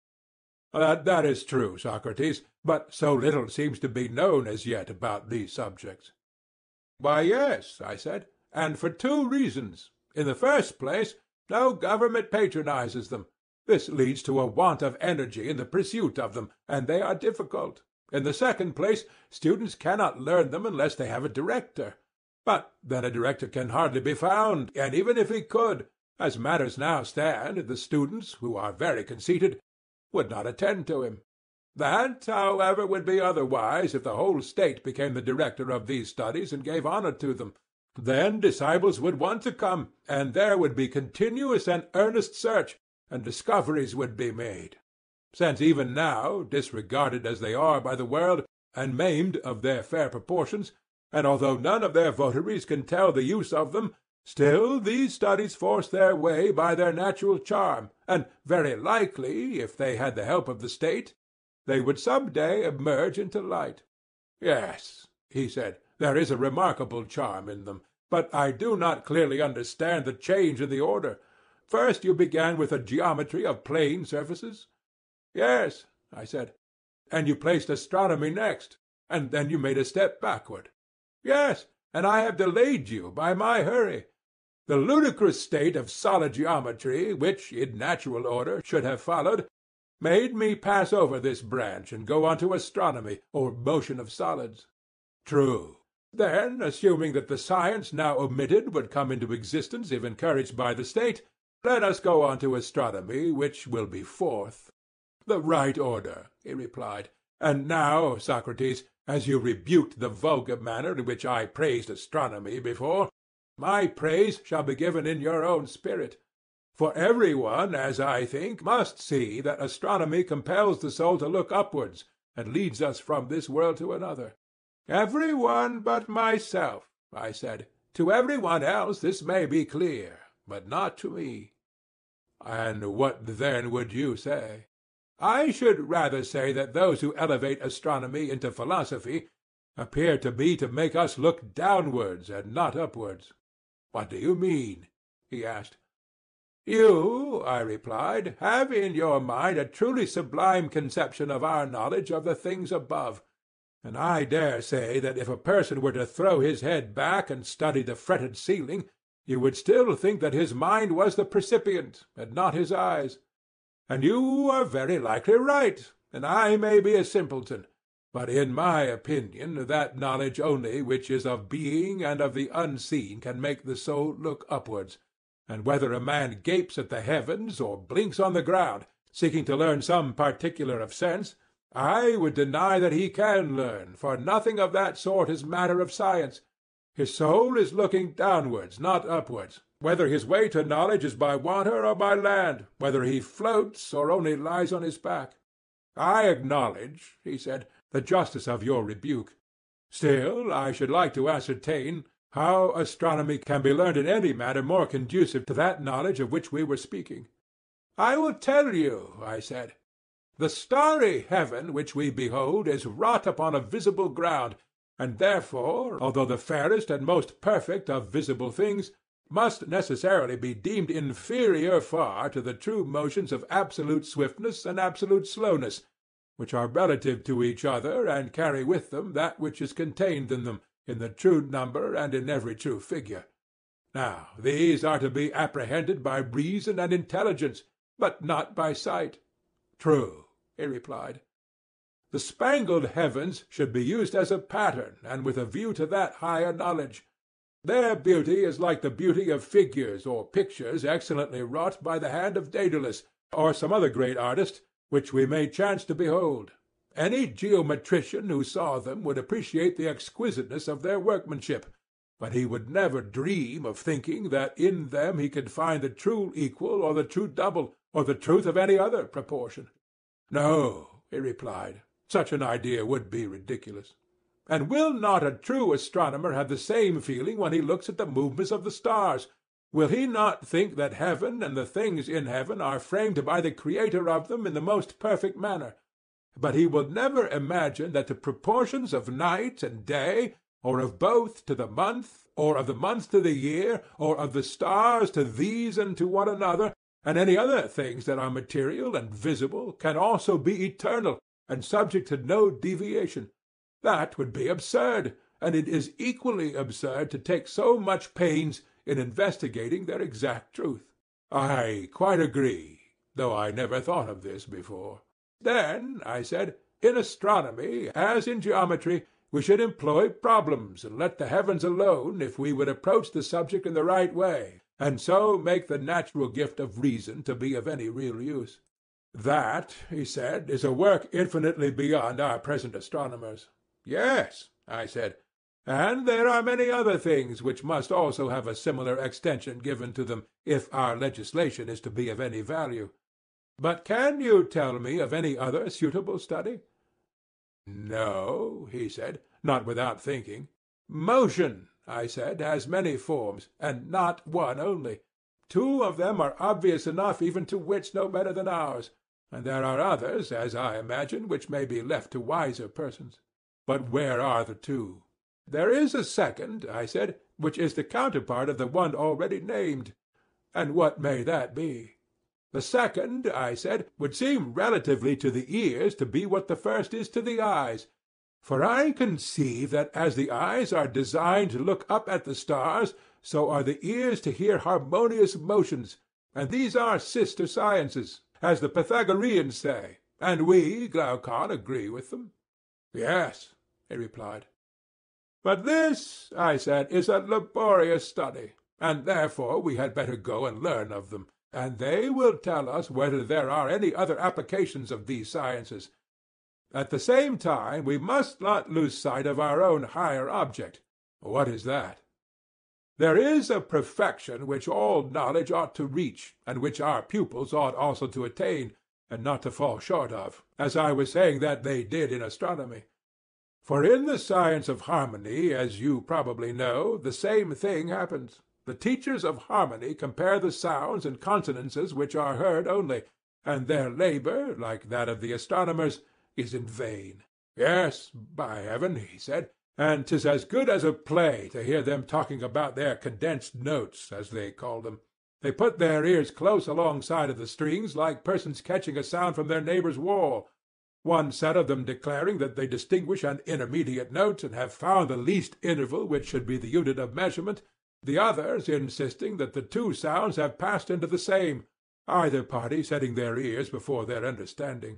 That is true, Socrates, but so little seems to be known as yet about these subjects. Why, yes, I said, and for two reasons. In the first place, no government patronizes them. This leads to a want of energy in the pursuit of them, and they are difficult. In the second place, students cannot learn them unless they have a director. But then a director can hardly be found, and even if he could, as matters now stand, the students, who are very conceited, would not attend to him. That, however, would be otherwise if the whole state became the director of these studies and gave honor to them. Then disciples would want to come, and there would be continuous and earnest search, and discoveries would be made. Since even now, disregarded as they are by the world, and maimed of their fair proportions, and although none of their votaries can tell the use of them, still these studies force their way by their natural charm, and very likely, if they had the help of the state, they would some day emerge into light. Yes, he said, there is a remarkable charm in them, but I do not clearly understand the change in the order. First you began with a geometry of plane surfaces? Yes, I said. And you placed astronomy next, and then you made a step backward. Yes, and I have delayed you by my hurry. The ludicrous state of solid geometry, which, in natural order, should have followed, made me pass over this branch and go on to astronomy, or motion of solids. True. Then, assuming that the science now omitted would come into existence if encouraged by the state, let us go on to astronomy, which will be fourth. The right order, he replied. And now, Socrates, as you rebuked the vulgar manner in which I praised astronomy before, my praise shall be given in your own spirit. For every one, as I think, must see that astronomy compels the soul to look upwards, and leads us from this world to another. Every one but myself, I said. To every one else this may be clear, but not to me. And what then would you say? I should rather say that those who elevate astronomy into philosophy appear to me to make us look downwards and not upwards. What do you mean? He asked. You, I replied, have in your mind a truly sublime conception of our knowledge of the things above, and I dare say that if a person were to throw his head back and study the fretted ceiling, you would still think that his mind was the percipient, and not his eyes. And you are very likely right, and I may be a simpleton, but in my opinion that knowledge only which is of being and of the unseen can make the soul look upwards, and whether a man gapes at the heavens or blinks on the ground, seeking to learn some particular of sense, I would deny that he can learn, for nothing of that sort is matter of science. His soul is looking downwards, not upwards, whether his way to knowledge is by water or by land, whether he floats or only lies on his back. I acknowledge, he said, the justice of your rebuke. Still, I should like to ascertain how astronomy can be learned in any manner more conducive to that knowledge of which we were speaking. I will tell you, I said. The starry heaven which we behold is wrought upon a visible ground, and therefore, although the fairest and most perfect of visible things, must necessarily be deemed inferior far to the true motions of absolute swiftness and absolute slowness, which are relative to each other and carry with them that which is contained in them, in the true number and in every true figure. Now these are to be apprehended by reason and intelligence, but not by sight. True, he replied. The spangled heavens should be used as a pattern, and with a view to that higher knowledge. Their beauty is like the beauty of figures or pictures excellently wrought by the hand of Daedalus, or some other great artist, which we may chance to behold. Any geometrician who saw them would appreciate the exquisiteness of their workmanship, but he would never dream of thinking that in them he could find the true equal or the true double, or the truth of any other proportion. No, he replied, such an idea would be ridiculous. And will not a true astronomer have the same feeling when he looks at the movements of the stars, Will he not think that heaven and the things in heaven are framed by the Creator of them in the most perfect manner? But he will never imagine that the proportions of night and day, or of both to the month, or of the month to the year, or of the stars to these and to one another, and any other things that are material and visible, can also be eternal, and subject to no deviation. That would be absurd, and it is equally absurd to take so much pains in investigating their exact truth. I quite agree, though I never thought of this before. Then, I said, in astronomy, as in geometry, we should employ problems and let the heavens alone if we would approach the subject in the right way, and so make the natural gift of reason to be of any real use. That, he said, is a work infinitely beyond our present astronomers. Yes, I said, and there are many other things which must also have a similar extension given to them if our legislation is to be of any value. But can you tell me of any other suitable study? No, he said, not without thinking. Motion, I said, has many forms, and not one only. Two of them are obvious enough even to wits no better than ours, and there are others, as I imagine, which may be left to wiser persons. But where are the two? There is a second, I said, which is the counterpart of the one already named. And what may that be? The second, I said, would seem relatively to the ears to be what the first is to the eyes. For I conceive that as the eyes are designed to look up at the stars, so are the ears to hear harmonious motions, and these are sister sciences, as the Pythagoreans say, and we, Glaucon, agree with them. Yes, he replied. But this, I said, is a laborious study, and therefore we had better go and learn of them, and they will tell us whether there are any other applications of these sciences. At the same time we must not lose sight of our own higher object. What is that? There is a perfection which all knowledge ought to reach, and which our pupils ought also to attain, and not to fall short of, as I was saying that they did in astronomy. For in the science of harmony, as you probably know, the same thing happens. The teachers of harmony compare the sounds and consonances which are heard only, and their labor, like that of the astronomers, is in vain. Yes, by heaven, he said, and 'tis as good as a play to hear them talking about their condensed notes, as they call them. They put their ears close alongside of the strings, like persons catching a sound from their neighbor's wall. One set of them declaring that they distinguish an intermediate note, and have found the least interval which should be the unit of measurement, the others insisting that the two sounds have passed into the same, either party setting their ears before their understanding.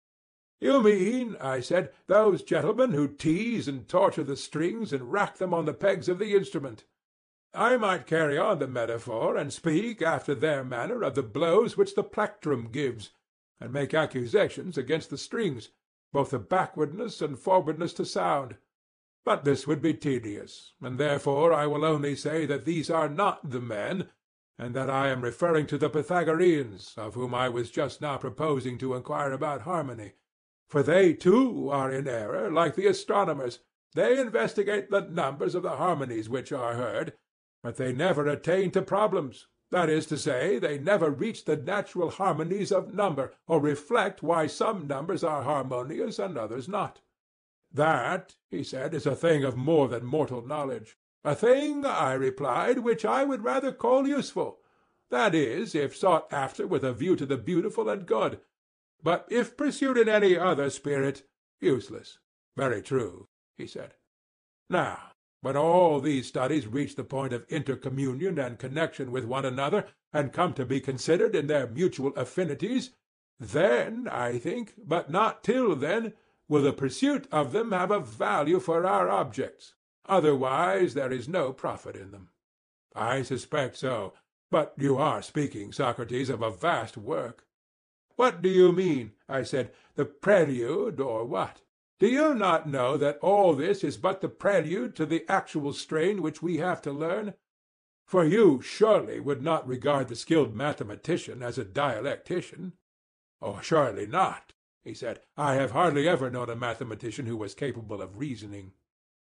You mean, I said, those gentlemen who tease and torture the strings and rack them on the pegs of the instrument. I might carry on the metaphor, and speak after their manner of the blows which the plectrum gives, and make accusations against the strings, both of backwardness and forwardness to sound. But this would be tedious, and therefore I will only say that these are not the men, and that I am referring to the Pythagoreans, of whom I was just now proposing to inquire about harmony. For they too are in error, like the astronomers. They investigate the numbers of the harmonies which are heard, but they never attain to problems. That is to say, they never reach the natural harmonies of number, or reflect why some numbers are harmonious and others not. That, he said, is a thing of more than mortal knowledge. A thing, I replied, which I would rather call useful. That is, if sought after with a view to the beautiful and good. But if pursued in any other spirit, useless. Very true, he said. Now, when all these studies reach the point of intercommunion and connection with one another, and come to be considered in their mutual affinities, then, I think, but not till then, will the pursuit of them have a value for our objects. Otherwise there is no profit in them. I suspect so. But you are speaking, Socrates, of a vast work. What do you mean? I said. The prelude, or what? Do you not know that all this is but the prelude to the actual strain which we have to learn? For you surely would not regard the skilled mathematician as a dialectician. Oh, surely not, he said. I have hardly ever known a mathematician who was capable of reasoning.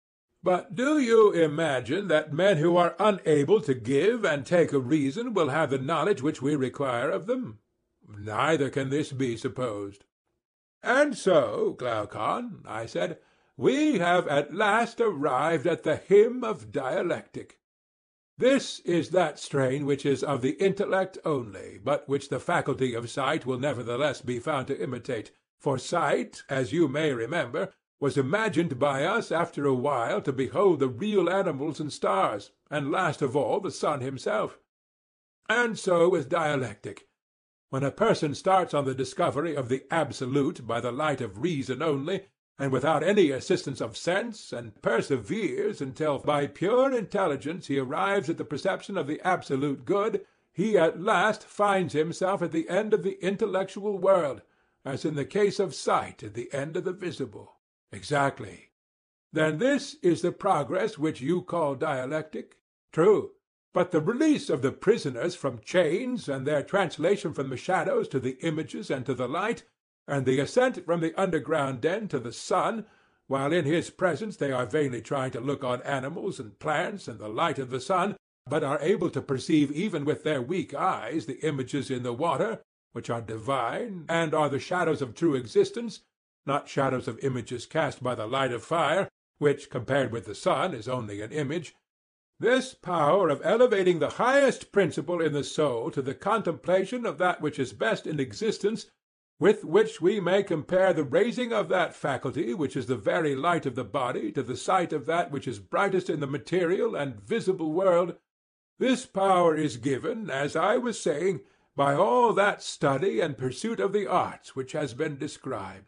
But do you imagine that men who are unable to give and take a reason will have the knowledge which we require of them? Neither can this be supposed. And so, Glaucon, I said, we have at last arrived at the hymn of dialectic. This is that strain which is of the intellect only, but which the faculty of sight will nevertheless be found to imitate. For sight, as you may remember, was imagined by us after a while to behold the real animals and stars, and last of all the sun himself. And so with dialectic. When a person starts on the discovery of the absolute by the light of reason only, and without any assistance of sense, and perseveres until by pure intelligence he arrives at the perception of the absolute good, he at last finds himself at the end of the intellectual world, as in the case of sight at the end of the visible. Exactly. Then this is the progress which you call dialectic? True. But the release of the prisoners from chains, and their translation from the shadows to the images and to the light, and the ascent from the underground den to the sun, while in his presence they are vainly trying to look on animals and plants and the light of the sun, but are able to perceive even with their weak eyes the images in the water, which are divine, and are the shadows of true existence, not shadows of images cast by the light of fire, which, compared with the sun, is only an image. This power of elevating the highest principle in the soul to the contemplation of that which is best in existence, with which we may compare the raising of that faculty which is the very light of the body to the sight of that which is brightest in the material and visible world, this power is given, as I was saying, by all that study and pursuit of the arts which has been described.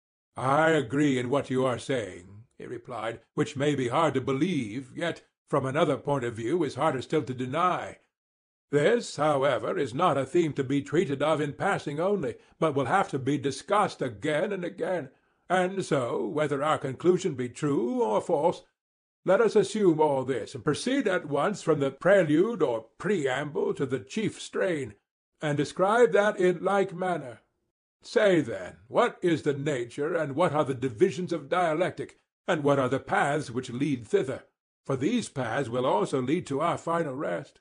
I agree in what you are saying, he replied, which may be hard to believe, yet from another point of view is harder still to deny. This, however, is not a theme to be treated of in passing only, but will have to be discussed again and again. And so, whether our conclusion be true or false, let us assume all this, and proceed at once from the prelude or preamble to the chief strain, and describe that in like manner. Say, then, what is the nature and what are the divisions of dialectic, and what are the paths which lead thither? For these paths will also lead to our final rest.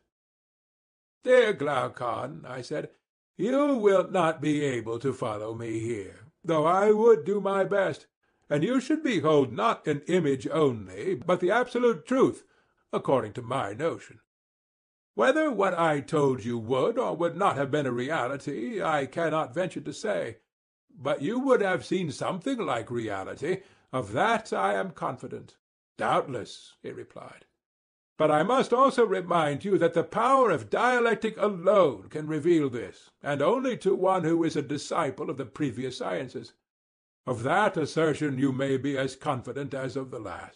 Dear Glaucon, I said, you will not be able to follow me here, though I would do my best, and you should behold not an image only, but the absolute truth, according to my notion. Whether what I told you would or would not have been a reality, I cannot venture to say, but you would have seen something like reality, of that I am confident. Doubtless, he replied. But I must also remind you that the power of dialectic alone can reveal this, and only to one who is a disciple of the previous sciences. Of that assertion you may be as confident as of the last.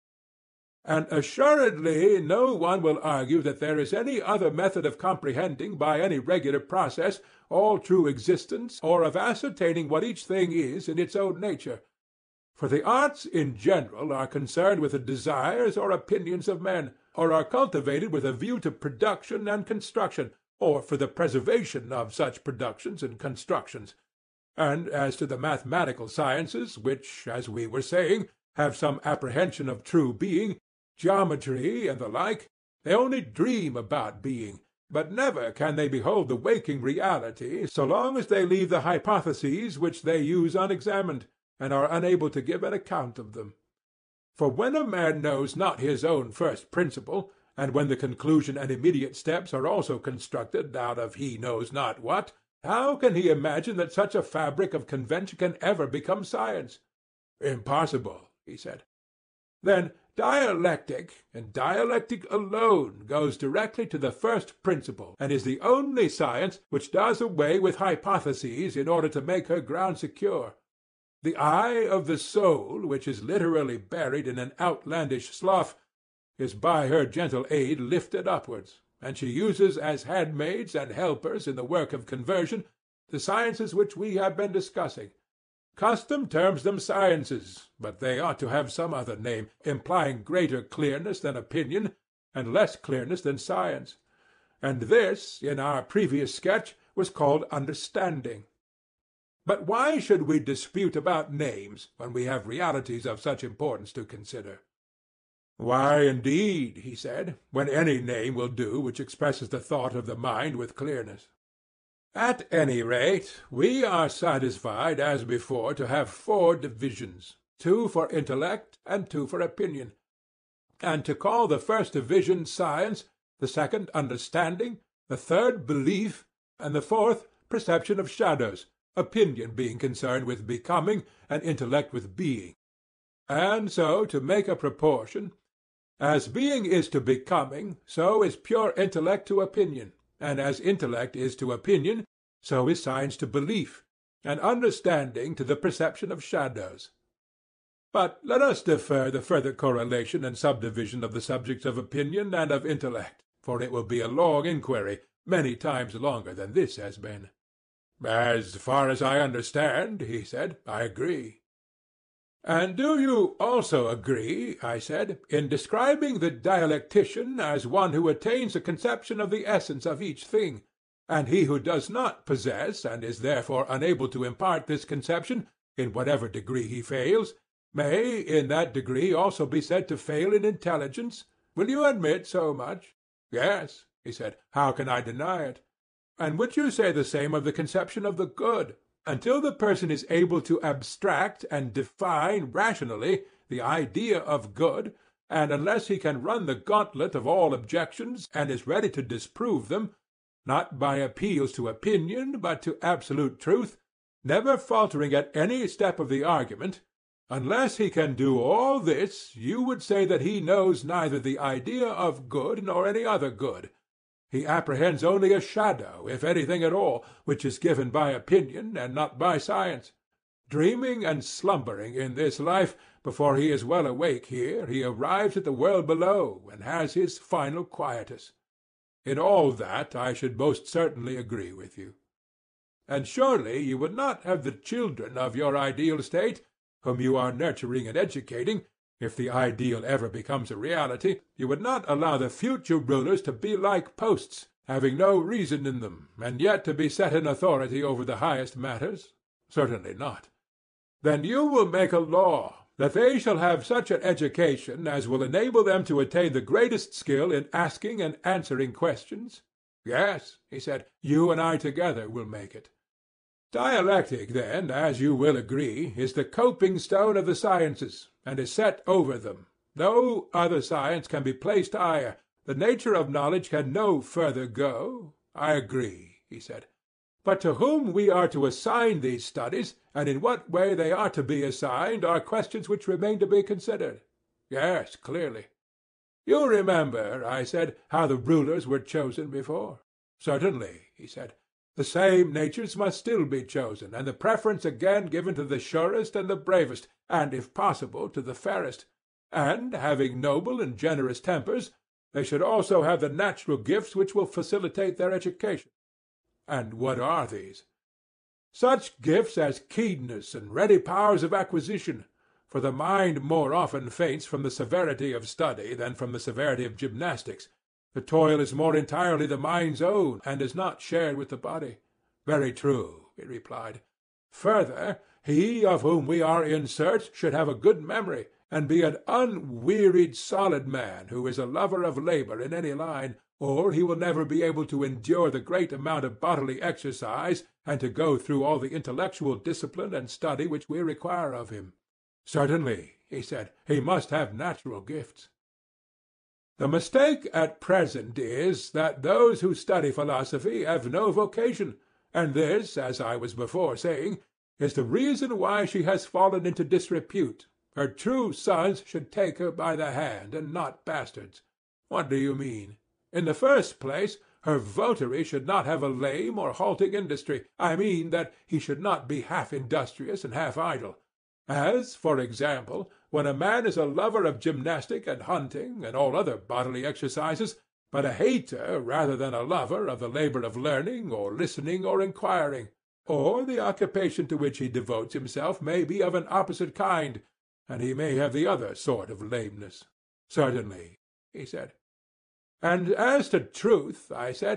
And assuredly no one will argue that there is any other method of comprehending by any regular process all true existence, or of ascertaining what each thing is in its own nature. For the arts in general are concerned with the desires or opinions of men, or are cultivated with a view to production and construction, or for the preservation of such productions and constructions. And as to the mathematical sciences, which, as we were saying, have some apprehension of true being, geometry and the like, they only dream about being, but never can they behold the waking reality so long as they leave the hypotheses which they use unexamined, and are unable to give an account of them. For when a man knows not his own first principle, and when the conclusion and immediate steps are also constructed out of he knows not what, how can he imagine that such a fabric of convention can ever become science? Impossible, he said. Then dialectic, and dialectic alone, goes directly to the first principle, and is the only science which does away with hypotheses in order to make her ground secure. The eye of the soul, which is literally buried in an outlandish slough, is by her gentle aid lifted upwards, and she uses as handmaids and helpers in the work of conversion the sciences which we have been discussing. Custom terms them sciences, but they ought to have some other name, implying greater clearness than opinion, and less clearness than science. And this, in our previous sketch, was called understanding. But why should we dispute about names when we have realities of such importance to consider? Why, indeed, he said, when any name will do which expresses the thought of the mind with clearness. At any rate, we are satisfied as before to have 4 divisions, 2 for intellect and 2 for opinion, and to call the first division science, the second understanding, the third belief, and the fourth perception of shadows, opinion being concerned with becoming, and intellect with being. And so, to make a proportion, as being is to becoming, so is pure intellect to opinion, and as intellect is to opinion, so is science to belief, and understanding to the perception of shadows. But let us defer the further correlation and subdivision of the subjects of opinion and of intellect, for it will be a long inquiry, many times longer than this has been. As far as I understand, he said, I agree. And do you also agree, I said, in describing the dialectician as one who attains a conception of the essence of each thing, and he who does not possess, and is therefore unable to impart this conception, in whatever degree he fails, may in that degree also be said to fail in intelligence? Will you admit so much? Yes, he said. How can I deny it? And would you say the same of the conception of the good? Until the person is able to abstract and define rationally the idea of good, and unless he can run the gauntlet of all objections and is ready to disprove them, not by appeals to opinion but to absolute truth, never faltering at any step of the argument, unless he can do all this, you would say that he knows neither the idea of good nor any other good. He apprehends only a shadow, if anything at all, which is given by opinion and not by science. Dreaming and slumbering in this life, before he is well awake here, he arrives at the world below, and has his final quietus. In all that I should most certainly agree with you. And surely you would not have the children of your ideal state, whom you are nurturing and educating, if the ideal ever becomes a reality, you would not allow the future rulers to be like posts, having no reason in them, and yet to be set in authority over the highest matters? Certainly not. Then you will make a law that they shall have such an education as will enable them to attain the greatest skill in asking and answering questions? Yes, he said, you and I together will make it. Dialectic, then, as you will agree, is the coping stone of the sciences, and is set over them. No other science can be placed higher. The nature of knowledge can no further go. I agree, he said. But to whom we are to assign these studies, and in what way they are to be assigned, are questions which remain to be considered. Yes, clearly. You remember, I said, how the rulers were chosen before. Certainly, he said. The same natures must still be chosen, and the preference again given to the surest and the bravest, and, if possible, to the fairest. And, having noble and generous tempers, they should also have the natural gifts which will facilitate their education. And what are these? Such gifts as keenness and ready powers of acquisition, for the mind more often faints from the severity of study than from the severity of gymnastics. The toil is more entirely the mind's own, and is not shared with the body. Very true, he replied. Further, he of whom we are in search should have a good memory, and be an unwearied solid man who is a lover of labor in any line, or he will never be able to endure the great amount of bodily exercise and to go through all the intellectual discipline and study which we require of him. Certainly, he said, he must have natural gifts. The mistake at present is that those who study philosophy have no vocation, and this, as I was before saying, is the reason why she has fallen into disrepute. Her true sons should take her by the hand, and not bastards. What do you mean? In the first place, her votary should not have a lame or halting industry. I mean that he should not be half industrious and half idle. As, for example, when a man is a lover of gymnastic and hunting and all other bodily exercises, but a hater rather than a lover of the labor of learning or listening or inquiring, or the occupation to which he devotes himself may be of an opposite kind, and he may have the other sort of lameness. Certainly, he said. And as to truth, I said,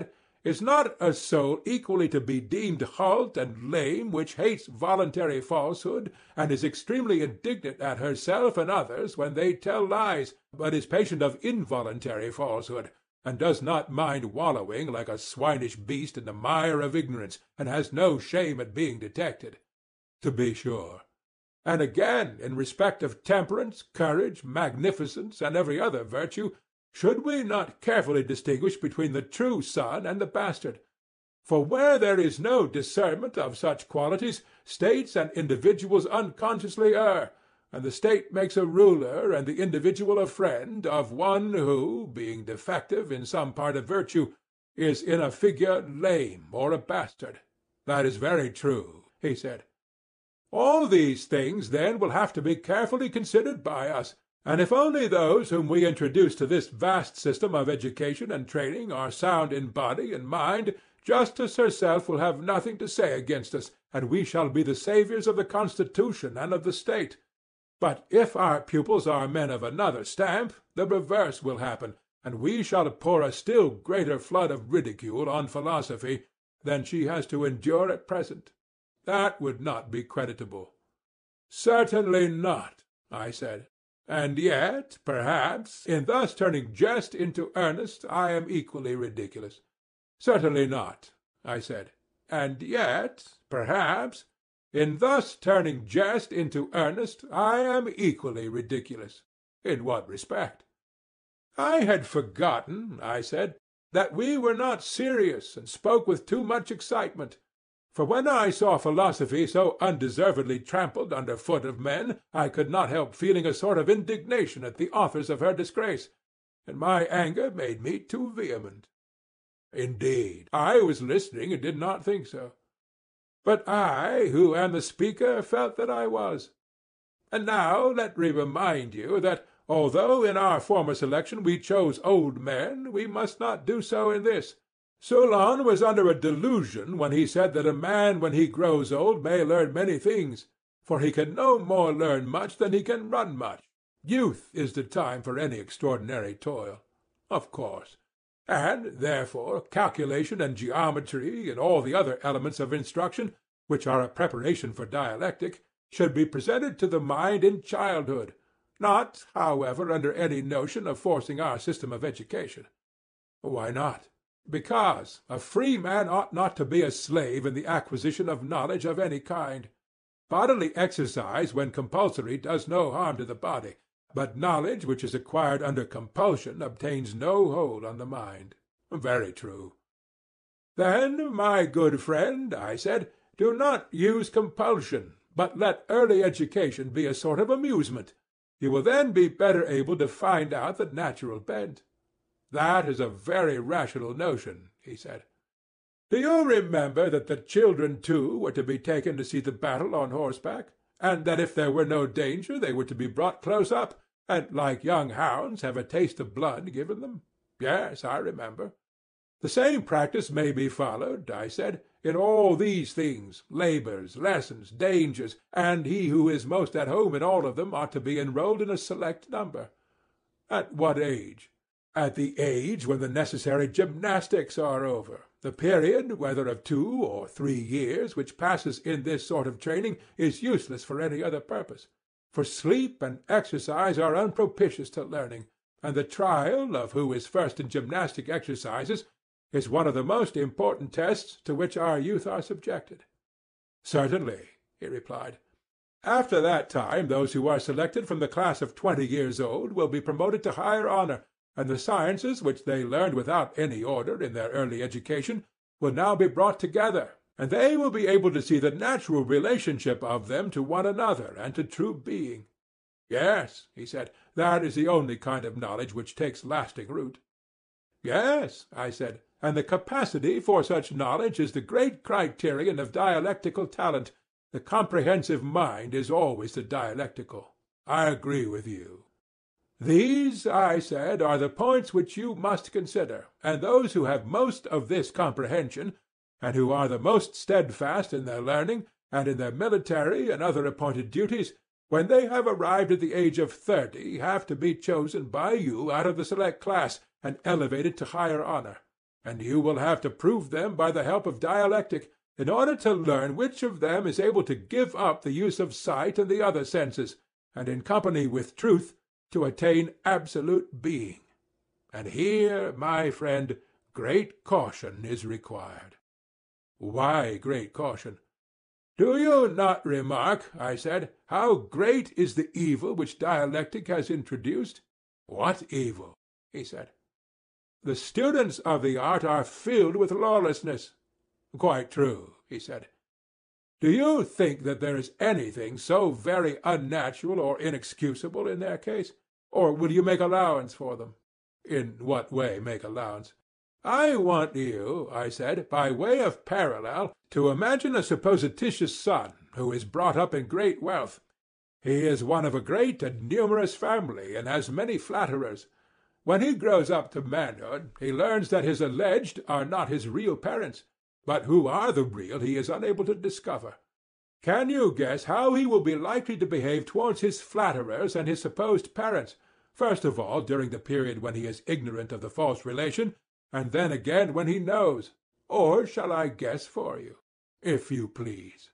Is not a soul equally to be deemed halt and lame which hates voluntary falsehood, and is extremely indignant at herself and others when they tell lies, but is patient of involuntary falsehood, and does not mind wallowing like a swinish beast in the mire of ignorance, and has no shame at being detected? To be sure. And again, in respect of temperance, courage, magnificence, and every other virtue, should we not carefully distinguish between the true son and the bastard? For where there is no discernment of such qualities, states and individuals unconsciously err, and the state makes a ruler and the individual a friend of one who, being defective in some part of virtue, is in a figure lame or a bastard. That is very true, he said. All these things, then, will have to be carefully considered by us, and if only those whom we introduce to this vast system of education and training are sound in body and mind, justice herself will have nothing to say against us, and we shall be the saviors of the Constitution and of the State. But if our pupils are men of another stamp, the reverse will happen, and we shall pour a still greater flood of ridicule on philosophy than she has to endure at present. That would not be creditable. Certainly not, I said. And yet, perhaps, in thus turning jest into earnest, I am equally ridiculous. Certainly not, I said. And yet, perhaps, in thus turning jest into earnest, I am equally ridiculous. In what respect? I had forgotten, I said, that we were not serious and spoke with too much excitement. For when I saw philosophy so undeservedly trampled under foot of men, I could not help feeling a sort of indignation at the authors of her disgrace, and my anger made me too vehement. Indeed, I was listening and did not think so. But I, who am the speaker, felt that I was. And now let me remind you that, although in our former selection we chose old men, we must not do so in this. Solon was under a delusion when he said that a man when he grows old may learn many things, for he can no more learn much than he can run much. Youth is the time for any extraordinary toil. Of course. And, therefore, calculation and geometry and all the other elements of instruction, which are a preparation for dialectic, should be presented to the mind in childhood, not, however, under any notion of forcing our system of education. Why not? Because a free man ought not to be a slave in the acquisition of knowledge of any kind. Bodily exercise, when compulsory, does no harm to the body, but knowledge which is acquired under compulsion obtains no hold on the mind. Very true. Then, my good friend, I said, do not use compulsion, but let early education be a sort of amusement. You will then be better able to find out the natural bent. That is a very rational notion, he said. Do you remember that the children, too, were to be taken to see the battle on horseback, and that if there were no danger they were to be brought close up, and, like young hounds, have a taste of blood given them? Yes, I remember. The same practice may be followed, I said, in all these things, labors, lessons, dangers, and he who is most at home in all of them ought to be enrolled in a select number. At what age? At the age when the necessary gymnastics are over. The period, whether of 2 or 3 years, which passes in this sort of training, is useless for any other purpose. For sleep and exercise are unpropitious to learning, and the trial of who is first in gymnastic exercises is one of the most important tests to which our youth are subjected. Certainly, he replied. After that time those who are selected from the class of 20 years old will be promoted to higher honor, and the sciences which they learned without any order in their early education will now be brought together, and they will be able to see the natural relationship of them to one another and to true being. Yes, he said, that is the only kind of knowledge which takes lasting root. Yes, I said, and the capacity for such knowledge is the great criterion of dialectical talent. The comprehensive mind is always the dialectical. I agree with you. These, I said, are the points which you must consider, and those who have most of this comprehension, and who are the most steadfast in their learning, and in their military and other appointed duties, when they have arrived at the age of 30, have to be chosen by you out of the select class, and elevated to higher honor. and you will have to prove them by the help of dialectic, in order to learn which of them is able to give up the use of sight and the other senses, and in company with truth to attain absolute being. And here, my friend, great caution is required. Why great caution? Do you not remark, I said, how great is the evil which dialectic has introduced? What evil? He said. The students of the art are filled with lawlessness. Quite true, he said. Do you think that there is anything so very unnatural or inexcusable in their case? Or will you make allowance for them? In what way make allowance? I want you, I said, by way of parallel, to imagine a supposititious son who is brought up in great wealth. He is one of a great and numerous family, and has many flatterers. When he grows up to manhood, he learns that his alleged are not his real parents, but who are the real he is unable to discover. Can you guess how he will be likely to behave towards his flatterers and his supposed parents, first of all during the period when he is ignorant of the false relation, and then again when he knows? Or shall I guess for you? If you please.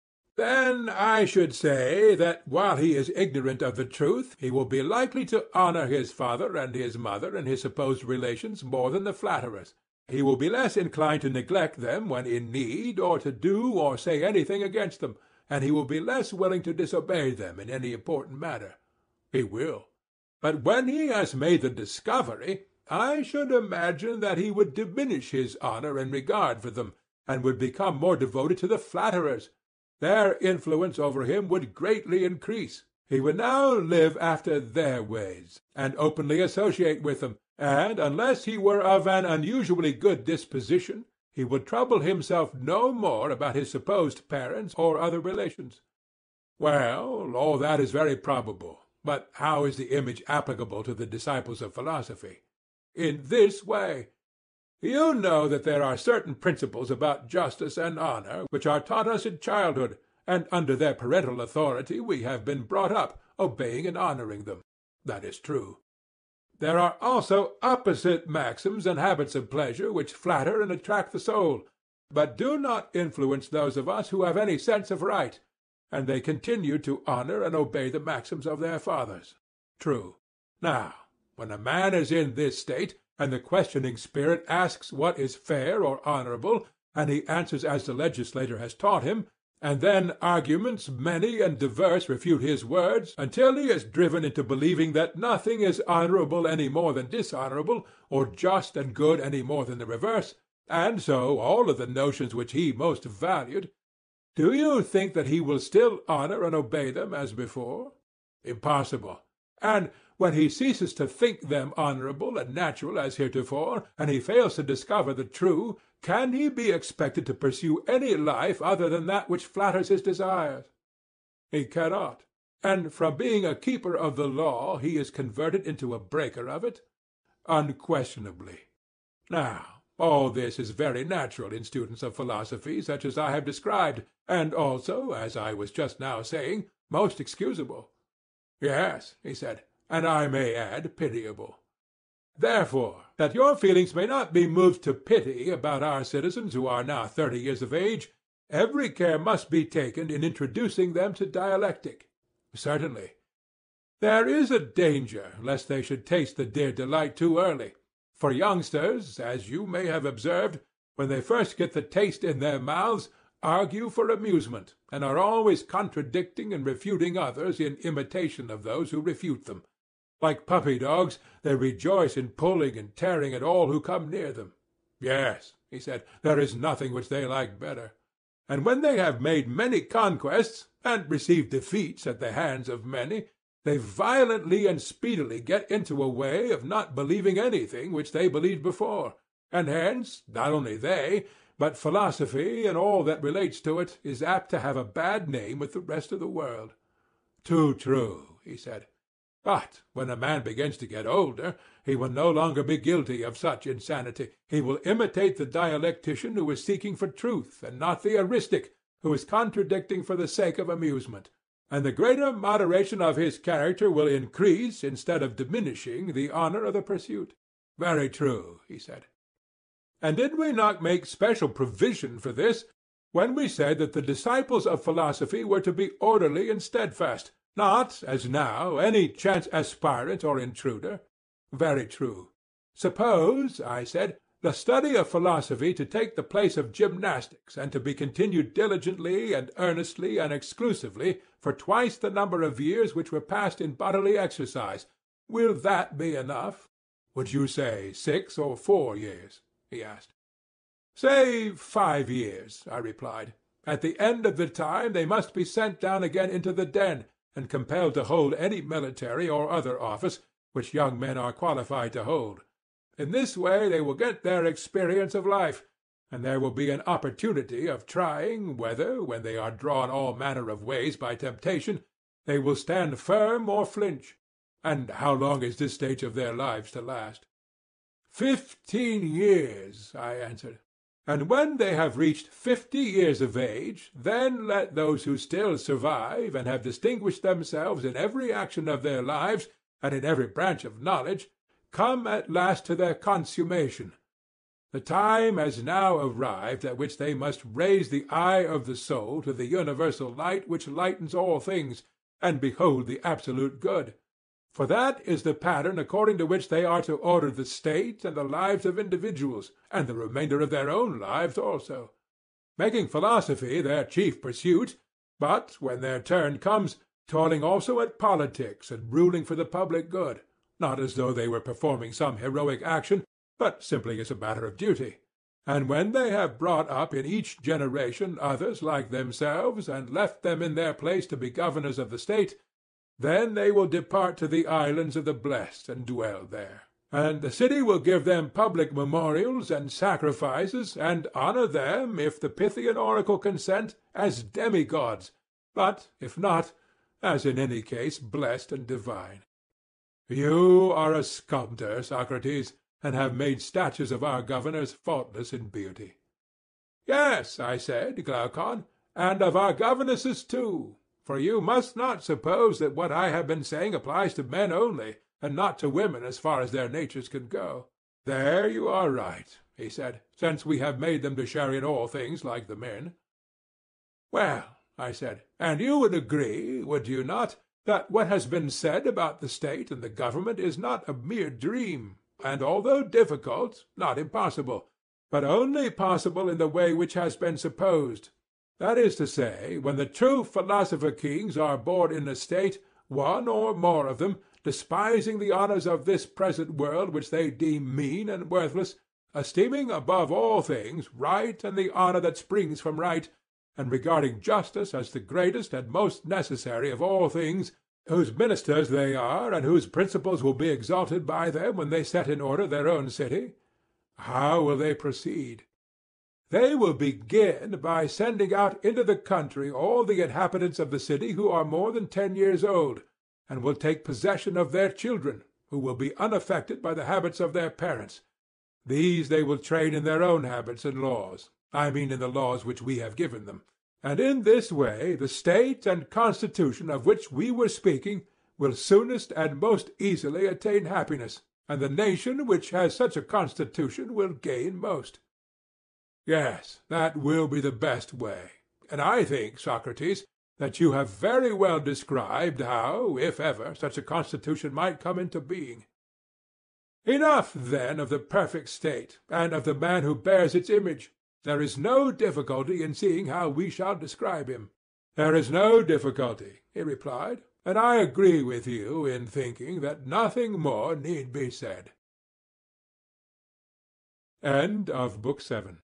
Then I should say that while he is ignorant of the truth, he will be likely to honor his father and his mother and his supposed relations more than the flatterers. He will be less inclined to neglect them when in need, or to do or say anything against them, and he will be less willing to disobey them in any important matter. He will. But when he has made the discovery, I should imagine that he would diminish his honor and regard for them, and would become more devoted to the flatterers. Their influence over him would greatly increase. He would now live after their ways, and openly associate with them, and unless he were of an unusually good disposition, he would trouble himself no more about his supposed parents or other relations. Well, all that is very probable, but how is the image applicable to the disciples of philosophy? In this way. You know that there are certain principles about justice and honor which are taught us in childhood, and under their parental authority we have been brought up, obeying and honoring them. That is true. There are also opposite maxims and habits of pleasure which flatter and attract the soul, but do not influence those of us who have any sense of right, and they continue to honor and obey the maxims of their fathers. True. Now, when a man is in this state, and the questioning spirit asks what is fair or honorable, and he answers as the legislator has taught him, and then arguments many and diverse refute his words, until he is driven into believing that nothing is honorable any more than dishonorable, or just and good any more than the reverse, and so all of the notions which he most valued, do you think that he will still honor and obey them as before? Impossible. And when he ceases to think them honorable and natural as heretofore, and he fails to discover the true, can he be expected to pursue any life other than that which flatters his desires? He cannot. And from being a keeper of the law he is converted into a breaker of it? Unquestionably. Now, all this is very natural in students of philosophy such as I have described, and also, as I was just now saying, most excusable. Yes, he said, and I may add pitiable. Therefore, that your feelings may not be moved to pity about our citizens who are now 30 years of age, every care must be taken in introducing them to dialectic. Certainly. There is a danger lest they should taste the dear delight too early, for youngsters, as you may have observed, when they first get the taste in their mouths, argue for amusement, and are always contradicting and refuting others in imitation of those who refute them. Like puppy dogs, they rejoice in pulling and tearing at all who come near them. Yes, he said, there is nothing which they like better. And when they have made many conquests, and received defeats at the hands of many, they violently and speedily get into a way of not believing anything which they believed before, and hence, not only they, but philosophy and all that relates to it is apt to have a bad name with the rest of the world. Too true, he said. But when a man begins to get older, he will no longer be guilty of such insanity. He will imitate the dialectician who is seeking for truth, and not the eristic, who is contradicting for the sake of amusement. And the greater moderation of his character will increase, instead of diminishing, the honor of the pursuit. Very true, he said. And did we not make special provision for this when we said that the disciples of philosophy were to be orderly and steadfast, not, as now, any chance aspirant or intruder? Very true. Suppose, I said, the study of philosophy to take the place of gymnastics, and to be continued diligently and earnestly and exclusively for twice the number of years which were passed in bodily exercise. Will that be enough? Would you say 6 or 4 years? He asked. Say 5 years, I replied. At the end of the time they must be sent down again into the den, and compelled to hold any military or other office which young men are qualified to hold. In this way they will get their experience of life, and there will be an opportunity of trying whether, when they are drawn all manner of ways by temptation, they will stand firm or flinch. And how long is this stage of their lives to last? 15 years, I answered. And when they have reached 50 years of age, then let those who still survive, and have distinguished themselves in every action of their lives, and in every branch of knowledge, come at last to their consummation. The time has now arrived at which they must raise the eye of the soul to the universal light which lightens all things, and behold the absolute good. For that is the pattern according to which they are to order the state and the lives of individuals, and the remainder of their own lives also. Making philosophy their chief pursuit, but, when their turn comes, toiling also at politics and ruling for the public good, not as though they were performing some heroic action, but simply as a matter of duty. And when they have brought up in each generation others like themselves, and left them in their place to be governors of the state, then they will depart to the islands of the blessed and dwell there. And the city will give them public memorials and sacrifices, and honor them, if the Pythian oracle consent, as demigods, but, if not, as in any case blessed and divine. You are a sculptor, Socrates, and have made statues of our governors faultless in beauty. Yes, I said, Glaucon, and of our governesses too. For you must not suppose that what I have been saying applies to men only, and not to women as far as their natures can go. There you are right, he said, since we have made them to share in all things like the men. Well, I said, and you would agree, would you not, that what has been said about the state and the government is not a mere dream, and although difficult, not impossible, but only possible in the way which has been supposed. That is to say, when the true philosopher-kings are born in a state, one or more of them, despising the honors of this present world which they deem mean and worthless, esteeming above all things right and the honor that springs from right, and regarding justice as the greatest and most necessary of all things, whose ministers they are, and whose principles will be exalted by them when they set in order their own city, how will they proceed? They will begin by sending out into the country all the inhabitants of the city who are more than 10 years old, and will take possession of their children, who will be unaffected by the habits of their parents. These they will train in their own habits and laws, I mean in the laws which we have given them. And in this way the state and constitution of which we were speaking will soonest and most easily attain happiness, and the nation which has such a constitution will gain most. Yes, that will be the best way. And I think, Socrates, that you have very well described how, if ever, such a constitution might come into being. Enough, then, of the perfect state, and of the man who bears its image. There is no difficulty in seeing how we shall describe him. There is no difficulty, he replied, and I agree with you in thinking that nothing more need be said. End of Book 7.